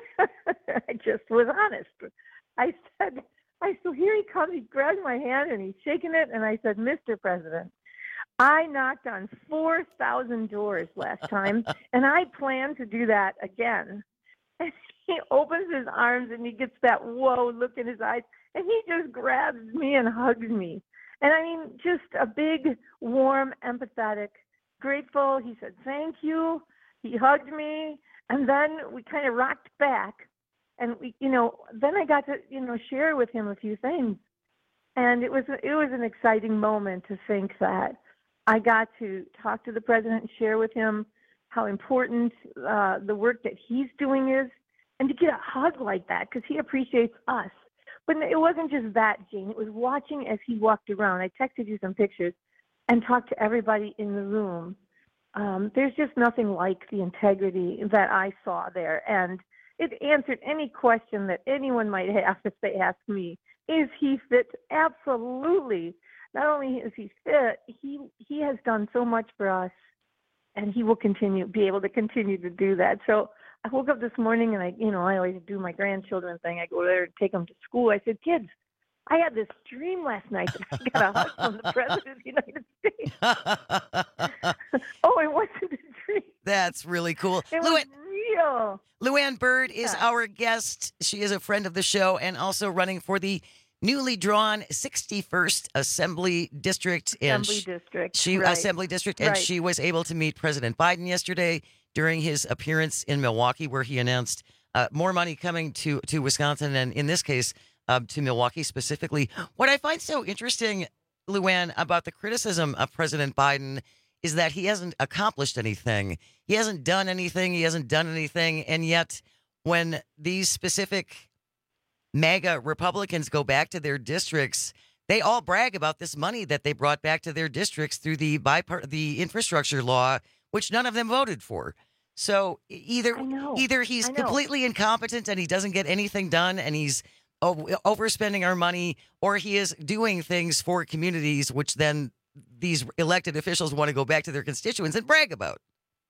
I just was honest. I said, I so here he comes. He grabs my hand and he's shaking it, and I said, Mister President, I knocked on four thousand doors last time, and I plan to do that again. And he opens his arms and he gets that whoa look in his eyes. And he just grabs me and hugs me. And I mean, just a big, warm, empathetic, grateful. He said, thank you. He hugged me. And then we kind of rocked back. And we, you know, then I got to, you know, share with him a few things. And it was, it was an exciting moment to think that I got to talk to the president and share with him how important uh, the work that he's doing is. And to get a hug like that, because he appreciates us. But it wasn't just that, Jane. It was watching as he walked around. I texted you some pictures and talked to everybody in the room. Um, there's just nothing like the integrity that I saw there. And it answered any question that anyone might have if they asked me. Is he fit? Absolutely. Not only is he fit, he, he has done so much for us, and he will continue, be able to continue to do that. So I woke up this morning and I, you know, I always do my grandchildren thing. I go there and take them to school. I said, kids, I had this dream last night that I got a hug from the President of the United States. Oh, it wasn't a dream.
That's really cool.
It
Lu-
was real.
Luann Bird is
Yeah.
our guest. She is a friend of the show and also running for the newly drawn sixty-first Assembly District. And
Assembly
she-
District,
She
right.
Assembly District, and
Right.
she was able to meet President Biden yesterday during his appearance in Milwaukee, where he announced uh, more money coming to to Wisconsin, and in this case, uh, to Milwaukee specifically. What I find so interesting, Luann, about the criticism of President Biden is that he hasn't accomplished anything. He hasn't done anything. He hasn't done anything. And yet, when these specific MAGA Republicans go back to their districts, they all brag about this money that they brought back to their districts through the bipart- the infrastructure law, which none of them voted for. So either either he's
I know.
completely incompetent and he doesn't get anything done and he's o- overspending our money, or he is doing things for communities which then these elected officials want to go back to their constituents and brag about.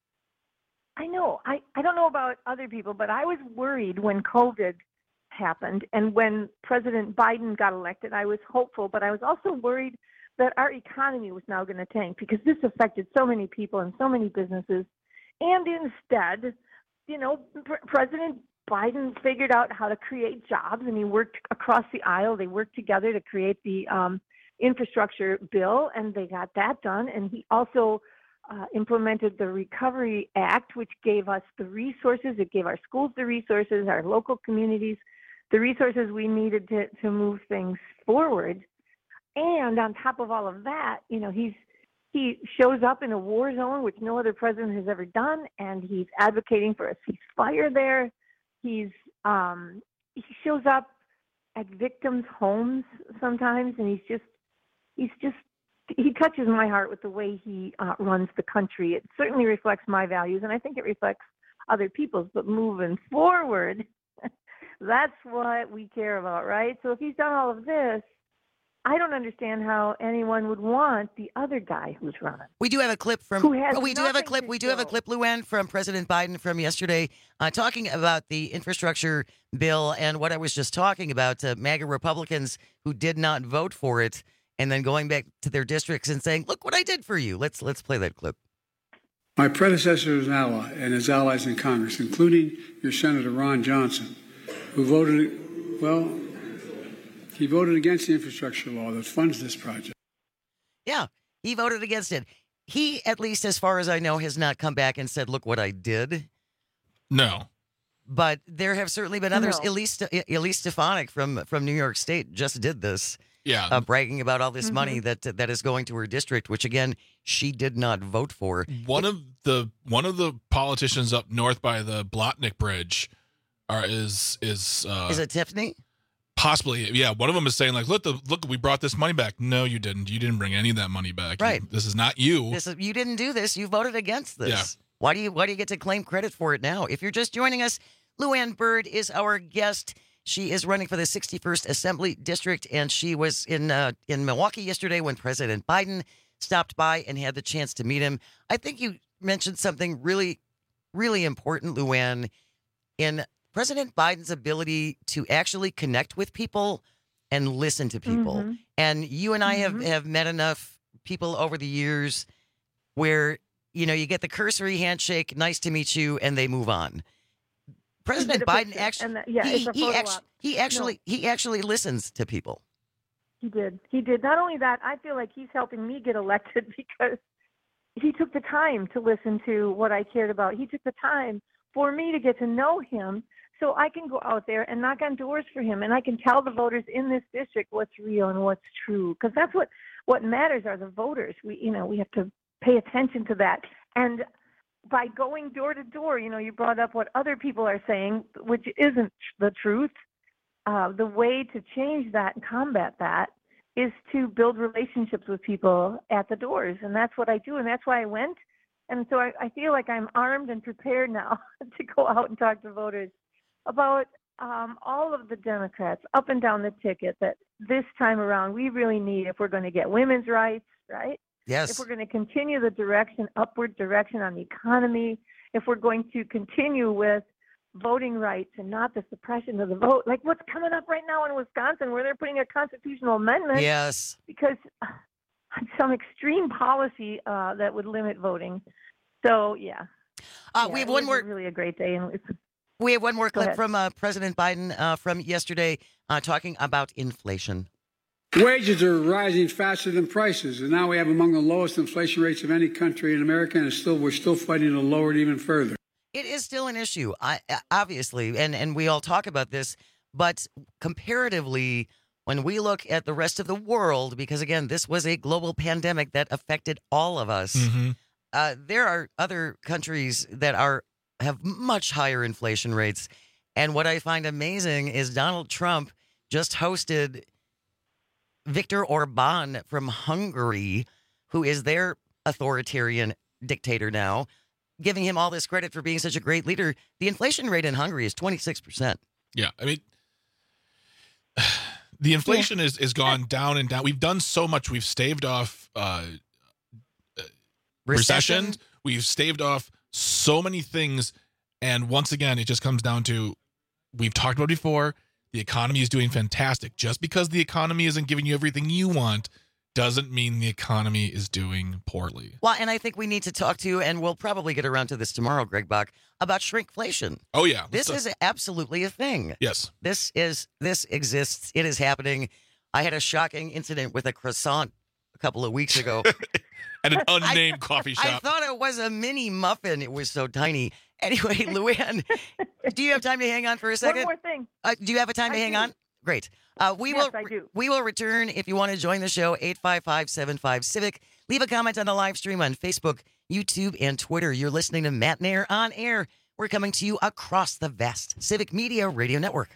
I know. I, I don't know about other people, but I was worried when COVID happened and when President Biden got elected. I was hopeful, but I was also worried that our economy was now going to tank because this affected so many people and so many businesses. And instead, you know, Pr- President Biden figured out how to create jobs, and he worked across the aisle. They worked together to create the um, infrastructure bill, and they got that done. And he also uh, implemented the Recovery Act, which gave us the resources. It gave our schools the resources, our local communities, the resources we needed to, to move things forward. And on top of all of that, you know, he's he shows up in a war zone, which no other president has ever done, and he's advocating for a ceasefire there. He's um, he shows up at victims' homes sometimes, and he's just he's just he touches my heart with the way he uh, runs the country. It certainly reflects my values, and I think it reflects other people's. But moving forward, that's what we care about, right? So if he's done all of this, I don't understand how anyone would want the other guy who's running.
We do have a clip from.
Who has
oh, we do have a
nothing
clip.
to
We do have a
show.
clip, Luann, from President Biden from yesterday, uh, talking about the infrastructure bill and what I was just talking about. Uh, MAGA Republicans who did not vote for it, and then going back to their districts and saying, "Look what I did for you." Let's let's play that clip.
My predecessor was an ally and his allies in Congress, including your Senator Ron Johnson, who voted well. He voted against the infrastructure law that funds this project.
Yeah, he voted against it. He, at least as far as I know, has not come back and said, "Look what I did."
No.
But there have certainly been others.
No.
Elise, Elise Stefanik from from New York State just did this.
Yeah.
uh, bragging about all this
Mhm.
money that that is going to her district, which again she did not vote for.
One of the one of the politicians up north by the Blotnick Bridge are is is uh,
Is it Tiffany?
Possibly, yeah. One of them is saying like, "Look, the look, we brought this money back." No, you didn't. You didn't bring any of that money back.
Right.
You- this is not you.
This is, you didn't do this. You voted against this.
Yeah.
Why do you why do you get to claim credit for it now? If you're just joining us, Luann Byrd is our guest. She is running for the sixty-first Assembly District, and she was in uh, in Milwaukee yesterday when President Biden stopped by and had the chance to meet him. I think you mentioned something really, really important, Luann, in President Biden's ability to actually connect with people and listen to people.
Mhm.
And you and I have,
Mhm.
have met enough people over the years where, you know, you get the cursory handshake, nice to meet you, and they move on. President
Get a
Biden
picture,
actually,
and that- yeah,
he,
it's a
he,
photo
actu-
op.
he actually,
No.
he actually listens to people.
He did. He did. Not only that, I feel like he's helping me get elected because he took the time to listen to what I cared about. He took the time for me to get to know him so I can go out there and knock on doors for him, and I can tell the voters in this district what's real and what's true, because that's what what matters are the voters. We you know we have to pay attention to that. And by going door to door, you know, you brought up what other people are saying, which isn't the truth. Uh, the way to change that and combat that is to build relationships with people at the doors, and that's what I do, and that's why I went. And so I, I feel like I'm armed and prepared now to go out and talk to voters about um, all of the Democrats up and down the ticket that this time around we really need if we're going to get women's rights, right?
Yes.
If we're going to continue the direction, upward direction on the economy, if we're going to continue with voting rights and not the suppression of the vote, like what's coming up right now in Wisconsin where they're putting a constitutional amendment.
Yes.
Because uh, some extreme policy uh, that would limit voting. So, yeah.
Uh,
Yeah,
we have
it
one
was
more.
really a great day. And it's,
We have one more
Go
clip
ahead.
from uh, President Biden uh, from yesterday uh, talking about inflation.
Wages are rising faster than prices, and now we have among the lowest inflation rates of any country in America, and still we're still fighting to lower it even further.
It is still an issue, I, obviously, and, and we all talk about this, but comparatively, when we look at the rest of the world, because again, this was a global pandemic that affected all of us,
Mm-hmm.
uh, there are other countries that are have much higher inflation rates. And what I find amazing is Donald Trump just hosted Viktor Orban from Hungary, who is their authoritarian dictator now, giving him all this credit for being such a great leader. The inflation rate in Hungary is twenty-six percent.
Yeah, I mean, the inflation is is gone down and down. We've done so much. We've staved off uh, uh, recession.
Recession.
We've staved off so many things, and once again, it just comes down to we've talked about it before. The economy is doing fantastic. Just because the economy isn't giving you everything you want doesn't mean the economy is doing poorly.
Well, and I think we need to talk to, and we'll probably get around to this tomorrow, Greg Bach, about shrinkflation.
Oh yeah,
This
let's-
is absolutely a thing.
Yes.
This is this exists. It is happening. I had a shocking incident with a croissant a couple of weeks ago.
At an unnamed coffee
I
shop.
thought it was a mini muffin. It was so tiny. Anyway, Luann, do you have time to hang on for a second?
One more thing.
Uh, do you have a time to
I
hang
do.
on? Great. Uh, we
Yes,
will.
I do.
We will return if you want to join the show. eight five five, seven five, Civic. Leave a comment on the live stream on Facebook, YouTube, and Twitter. You're listening to Matt Nair on air. We're coming to you across the vast Civic Media Radio Network.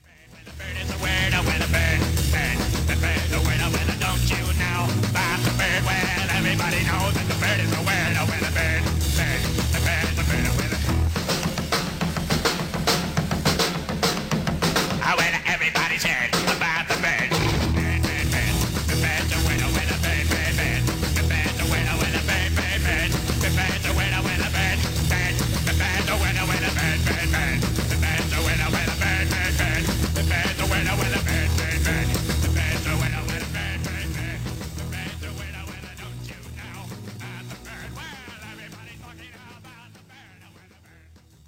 Don't you know about the bird? Well, everybody knows that the bird is a word. Oh, well, the bird, bird, the bird is a bird. Oh, well, oh, well, everybody's heard about the bird. Bird, bird, bird. The bird's a word. Oh, well, the bird, bird, bird. The bird's a word. Oh, well, the bird, bird, bird. The bird's a word. Oh, well, the bird, bird. The bird's a word. Oh, well, the bird, bird, bird. The bird's a word. Oh, well, the bird, bird, bird. The bird's a word. Oh, well, the bird, bird, bird. The bird's a word. Oh, well, the bird, bird, bird. The bird's a word. Oh, well, don't you know about the bird? Well, everybody's talking about the bird. Oh, well, the bird.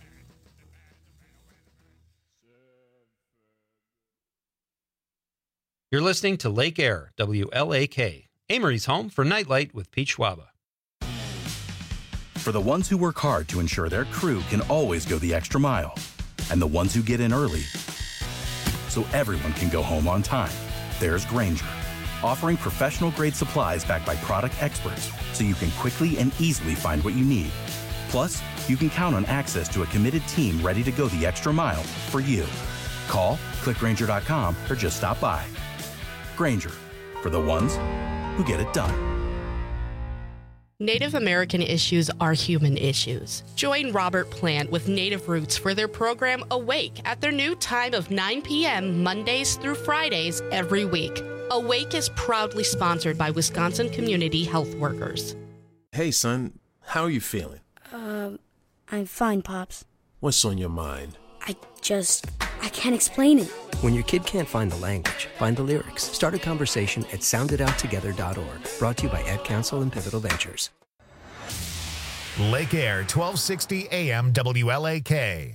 You're listening to Lake Air, W L A K, Amory's home for Nightlight with Pete Schwaba.
For the ones who work hard to ensure their crew can always go the extra mile, and the ones who get in early so everyone can go home on time, there's Granger, offering professional-grade supplies backed by product experts so you can quickly and easily find what you need. Plus, you can count on access to a committed team ready to go the extra mile for you. Call, click Grainger dot com, or just stop by. Grainger, for the ones who get it done.
Native American issues are human issues. Join Robert Plant with Native Roots for their program Awake at their new time of nine p.m. Mondays through Fridays every week. Awake is proudly sponsored by Wisconsin Community Health Workers.
Hey, son, how are you feeling?
Um, I'm fine, Pops.
What's on your mind?
I just, I can't explain it.
When your kid can't find the language, find the lyrics. Start a conversation at sound it out together dot org. Brought to you by Ad Council and Pivotal Ventures.
Lake Air, twelve sixty A M W L A K.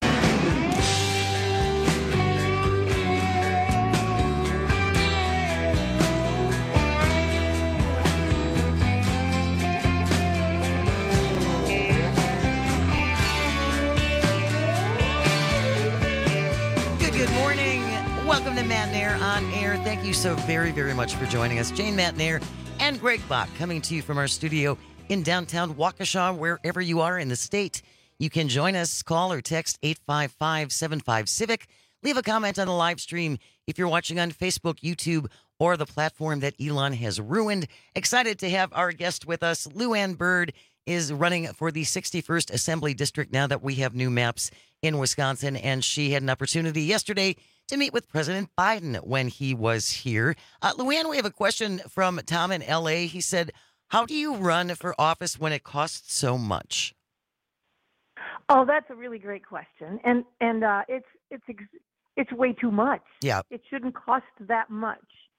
Good morning. Welcome to Matt Nair on Air. Thank you so very, very much for joining us. Jane Matt Nair and Greg Bach coming to you from our studio in downtown Waukesha, wherever you are in the state. You can join us. Call or text eight five five, seven five, civic. Leave a comment on the live stream if you're watching on Facebook, YouTube, or the platform that Elon has ruined. Excited to have our guest with us. Luann Byrd is running for the sixty-first Assembly District now that we have new maps in Wisconsin, and she had an opportunity yesterday to meet with President Biden when he was here. Uh, Luann, we have a question from Tom in L A. He said, how do you run for office when it costs so much?
Oh, that's a really great question, and and uh, it's it's ex- it's way too much.
Yeah,
it shouldn't cost that much.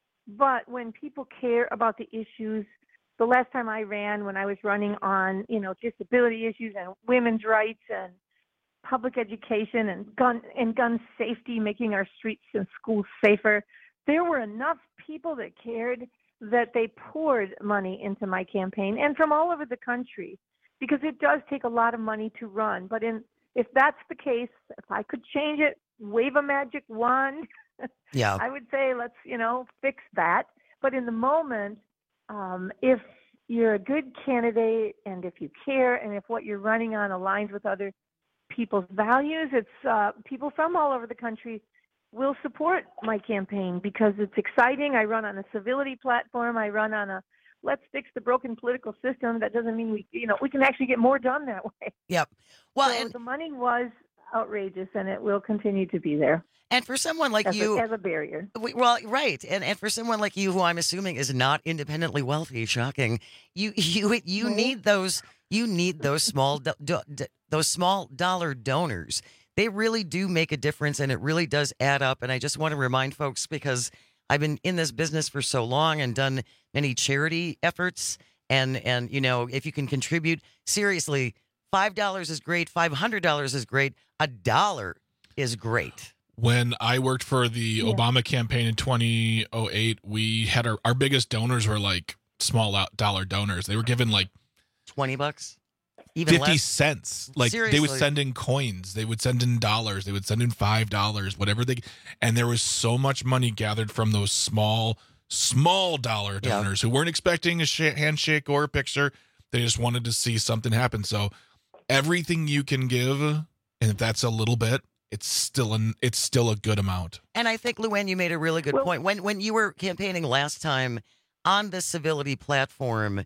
But when people care about the issues, the last time I ran, when I was running on you know disability issues and women's rights and public education and gun and gun safety, making our streets and schools safer, there were enough people that cared that they poured money into my campaign, and from all over the country, because it does take a lot of money to run. But in if that's the case, if I could change it, wave a magic wand,
yeah,
I would say let's you know fix that. But in the moment, um, if you're a good candidate and if you care and if what you're running on aligns with other people's values, it's uh, people from all over the country will support my campaign because it's exciting. I run on a civility platform. I run on a let's fix the broken political system. That doesn't mean we, you know, we can actually get more done that way.
Yep. Well,
so
and
the money was outrageous, and it will continue to be there.
And for someone like
as
you,
a, as a barrier.
We, well, right, and and for someone like you, who I'm assuming is not independently wealthy, shocking. You you you
Mm-hmm.
need those. You need those small do, do, do, those small dollar donors. They really do make a difference, and it really does add up. And I just want to remind folks, because I've been in this business for so long and done many charity efforts, and and you know, if you can contribute, seriously, five dollars is great, five hundred dollars is great, a dollar is great.
When I worked for the
Yeah.
Obama campaign in two thousand eight, we had our, our biggest donors were like small out dollar donors. They were given like
twenty bucks, even
fifty
less?
cents. Like they
Seriously.
would send in coins, they would send in dollars, they would send in five dollars, whatever they. And there was so much money gathered from those small, small dollar
Yeah.
donors who weren't expecting a sh- handshake or a picture. They just wanted to see something happen. So everything you can give, and if that's a little bit, it's still an it's still a good amount.
And I think, Luann, you made a really good
Well-
point. When when you were campaigning last time on the civility platform,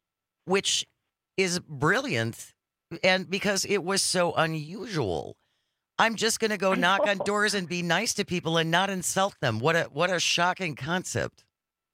which is brilliant, and because it was so unusual, I'm just going to go knock on doors and be nice to people and not insult them. What a what a shocking concept.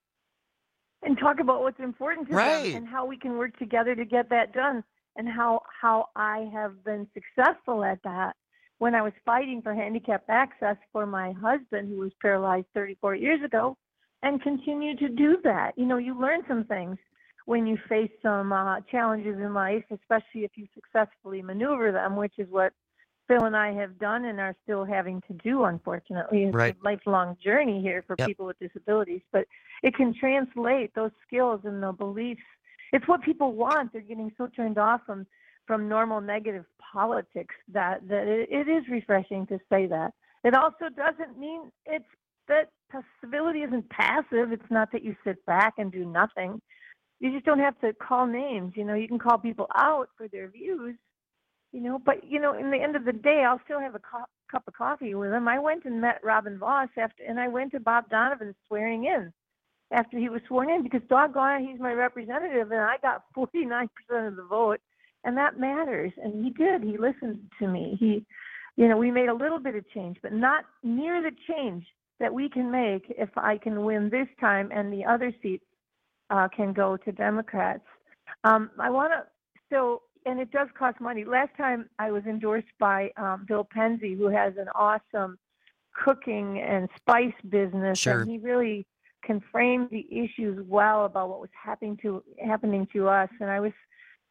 And talk about what's important to
Right.
them and how we can work together to get that done, and how how I have been successful at that. When I was fighting for handicap access for my husband, who was paralyzed thirty-four years ago, and continue to do that. You know, you learn some things when you face some uh, challenges in life, especially if you successfully maneuver them, which is what Phil and I have done and are still having to do, unfortunately. It's
Right.
a lifelong journey here for
Yep.
people with disabilities, but it can translate those skills and the beliefs. It's what people want. They're getting so turned off from, from normal negative politics that, that it, it is refreshing to say that. It also doesn't mean it's that civility isn't passive. It's not that you sit back and do nothing. You just don't have to call names. You know, you can call people out for their views, you know, but, you know, in the end of the day, I'll still have a co- cup of coffee with him. I went and met Robin Voss after, and I went to Bob Donovan's swearing in after he was sworn in, because doggone it, he's my representative, and I got forty-nine percent of the vote, and that matters. And he did. He listened to me. He, you know, we made a little bit of change, but not near the change that we can make if I can win this time and the other seats uh, can go to Democrats. Um, I want to, so, and it does cost money. Last time I was endorsed by um, Bill Penzi, who has an awesome cooking and spice business.
Sure.
And he really can frame the issues well about what was happening to happening to us. And I was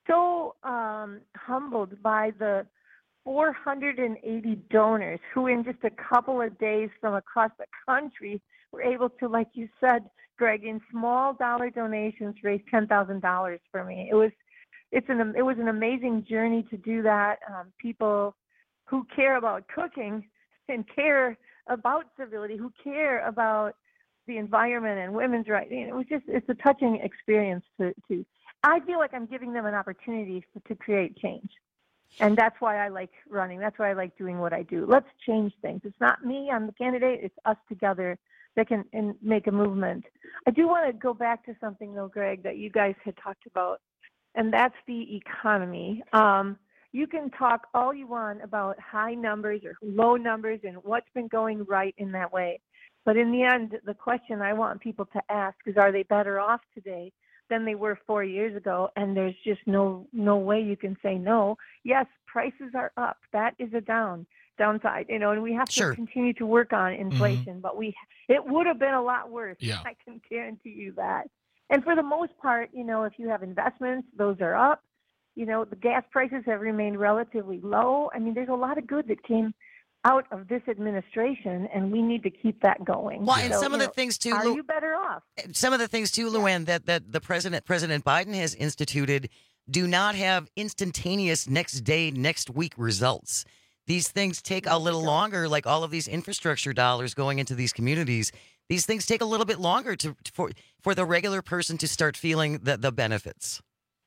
so um, humbled by the four hundred eighty donors who in just a couple of days from across the country were able to, like you said, Greg, in small dollar donations, raise ten thousand dollars for me. It was, it's an, it was an amazing journey to do that. Um, people who care about cooking and care about civility, who care about the environment and women's rights. It was just, it's a touching experience to, to, I feel like I'm giving them an opportunity to, to create change. And that's why I like running. That's why I like doing what I do. Let's change things. It's not me, I'm the candidate. It's us together that can and make a movement. I do want to go back to something, though, Greg, that you guys had talked about, and that's the economy. Um, you can talk all you want about high numbers or low numbers and what's been going right in that way. But in the end, the question I want people to ask is, are they better off today than they were four years ago? And there's just no no way you can say no. Yes, prices are up. That is a down downside, you know, and we have to
Sure.
continue to work on inflation.
Mm-hmm.
But we it would have been a lot worse.
Yeah.
I can guarantee you that. And for the most part, you know, if you have investments, those are up. You know, the gas prices have remained relatively low. I mean, there's a lot of good that came out of this administration, and we need to keep that going.
Well, and
So,
some of
you
the
know,
things too,
Are
Lou-
you better off?
Some of the things too, Luann, that, that the president, President Biden has instituted do not have instantaneous next day, next week results. These things take a little longer, like all of these infrastructure dollars going into these communities. These things take a little bit longer to for for the regular person to start feeling the, the benefits.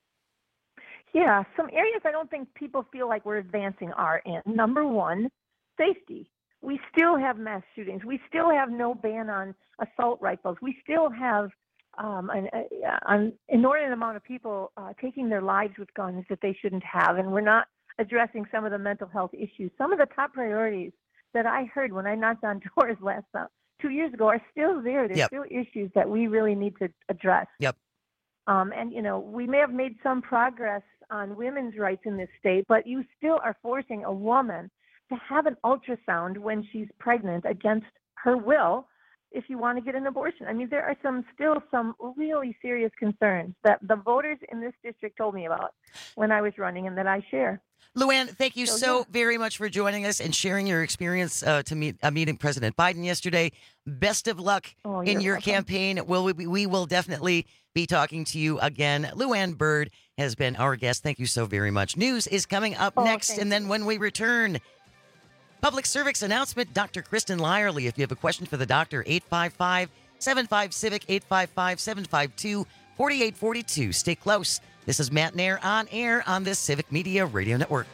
Yeah, some areas I don't think people feel like we're advancing are in. Number one, safety. We still have mass shootings. We still have no ban on assault rifles. We still have um, an, uh, an inordinate amount of people uh, taking their lives with guns that they shouldn't have, and we're not addressing some of the mental health issues. Some of the top priorities that I heard when I knocked on doors last uh, two years ago are still there. There's
Yep.
still issues that we really need to address.
Yep.
Um, and, you know, we may have made some progress on women's rights in this state, but you still are forcing a woman to have an ultrasound when she's pregnant against her will if you want to get an abortion. I mean, there are some still some really serious concerns that the voters in this district told me about when I was running and that I share.
Luann, thank you
So,
so
yeah.
very much for joining us and sharing your experience uh, to meet uh, meeting President Biden yesterday. Best of luck
Oh,
in
you're
your
welcome.
campaign. We'll, we, we will definitely be talking to you again. Luann Byrd has been our guest. Thank you so very much. News is coming up
Oh,
next,
thank
and then when we return, public service announcement, Doctor Kristen Lyerly. If you have a question for the doctor, eight five five, seven five, CIVIC, eight five five, seven five two, four eight four two. Stay close. This is Matt Nair on air on this Civic Media Radio Network.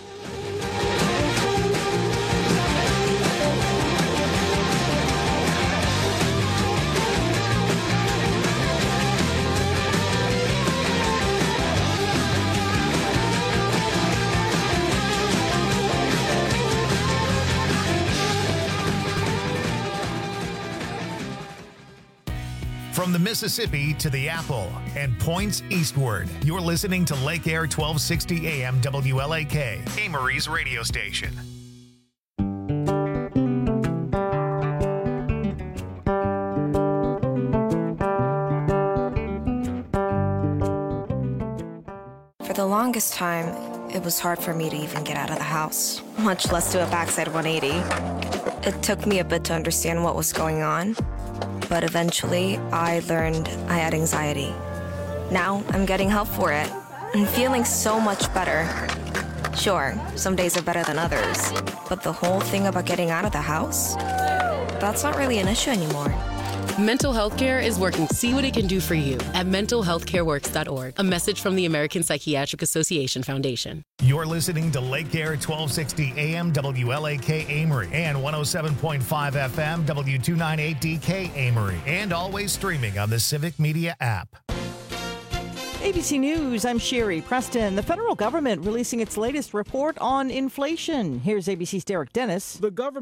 From the Mississippi to the Apple and points eastward, you're listening to Lake Air twelve sixty A M W L A K, Amory's radio station.
For the longest time, it was hard for me to even get out of the house, much less do a backside one eighty. It took me a bit to understand what was going on, but eventually I learned I had anxiety. Now I'm getting help for it and feeling so much better. Sure, some days are better than others, but the whole thing about getting out of the house, that's not really an issue anymore.
Mental health care is working. See what it can do for you at mental health care works dot org. A message from the American Psychiatric Association Foundation.
You're listening to Lake Air twelve sixty A M W L A K Amory and one oh seven point five F M W two ninety-eight D K Amory, and always streaming on the Civic Media app.
A B C News, I'm Sherry Preston. The federal government releasing its latest report on inflation. Here's A B C's Derek Dennis.
The government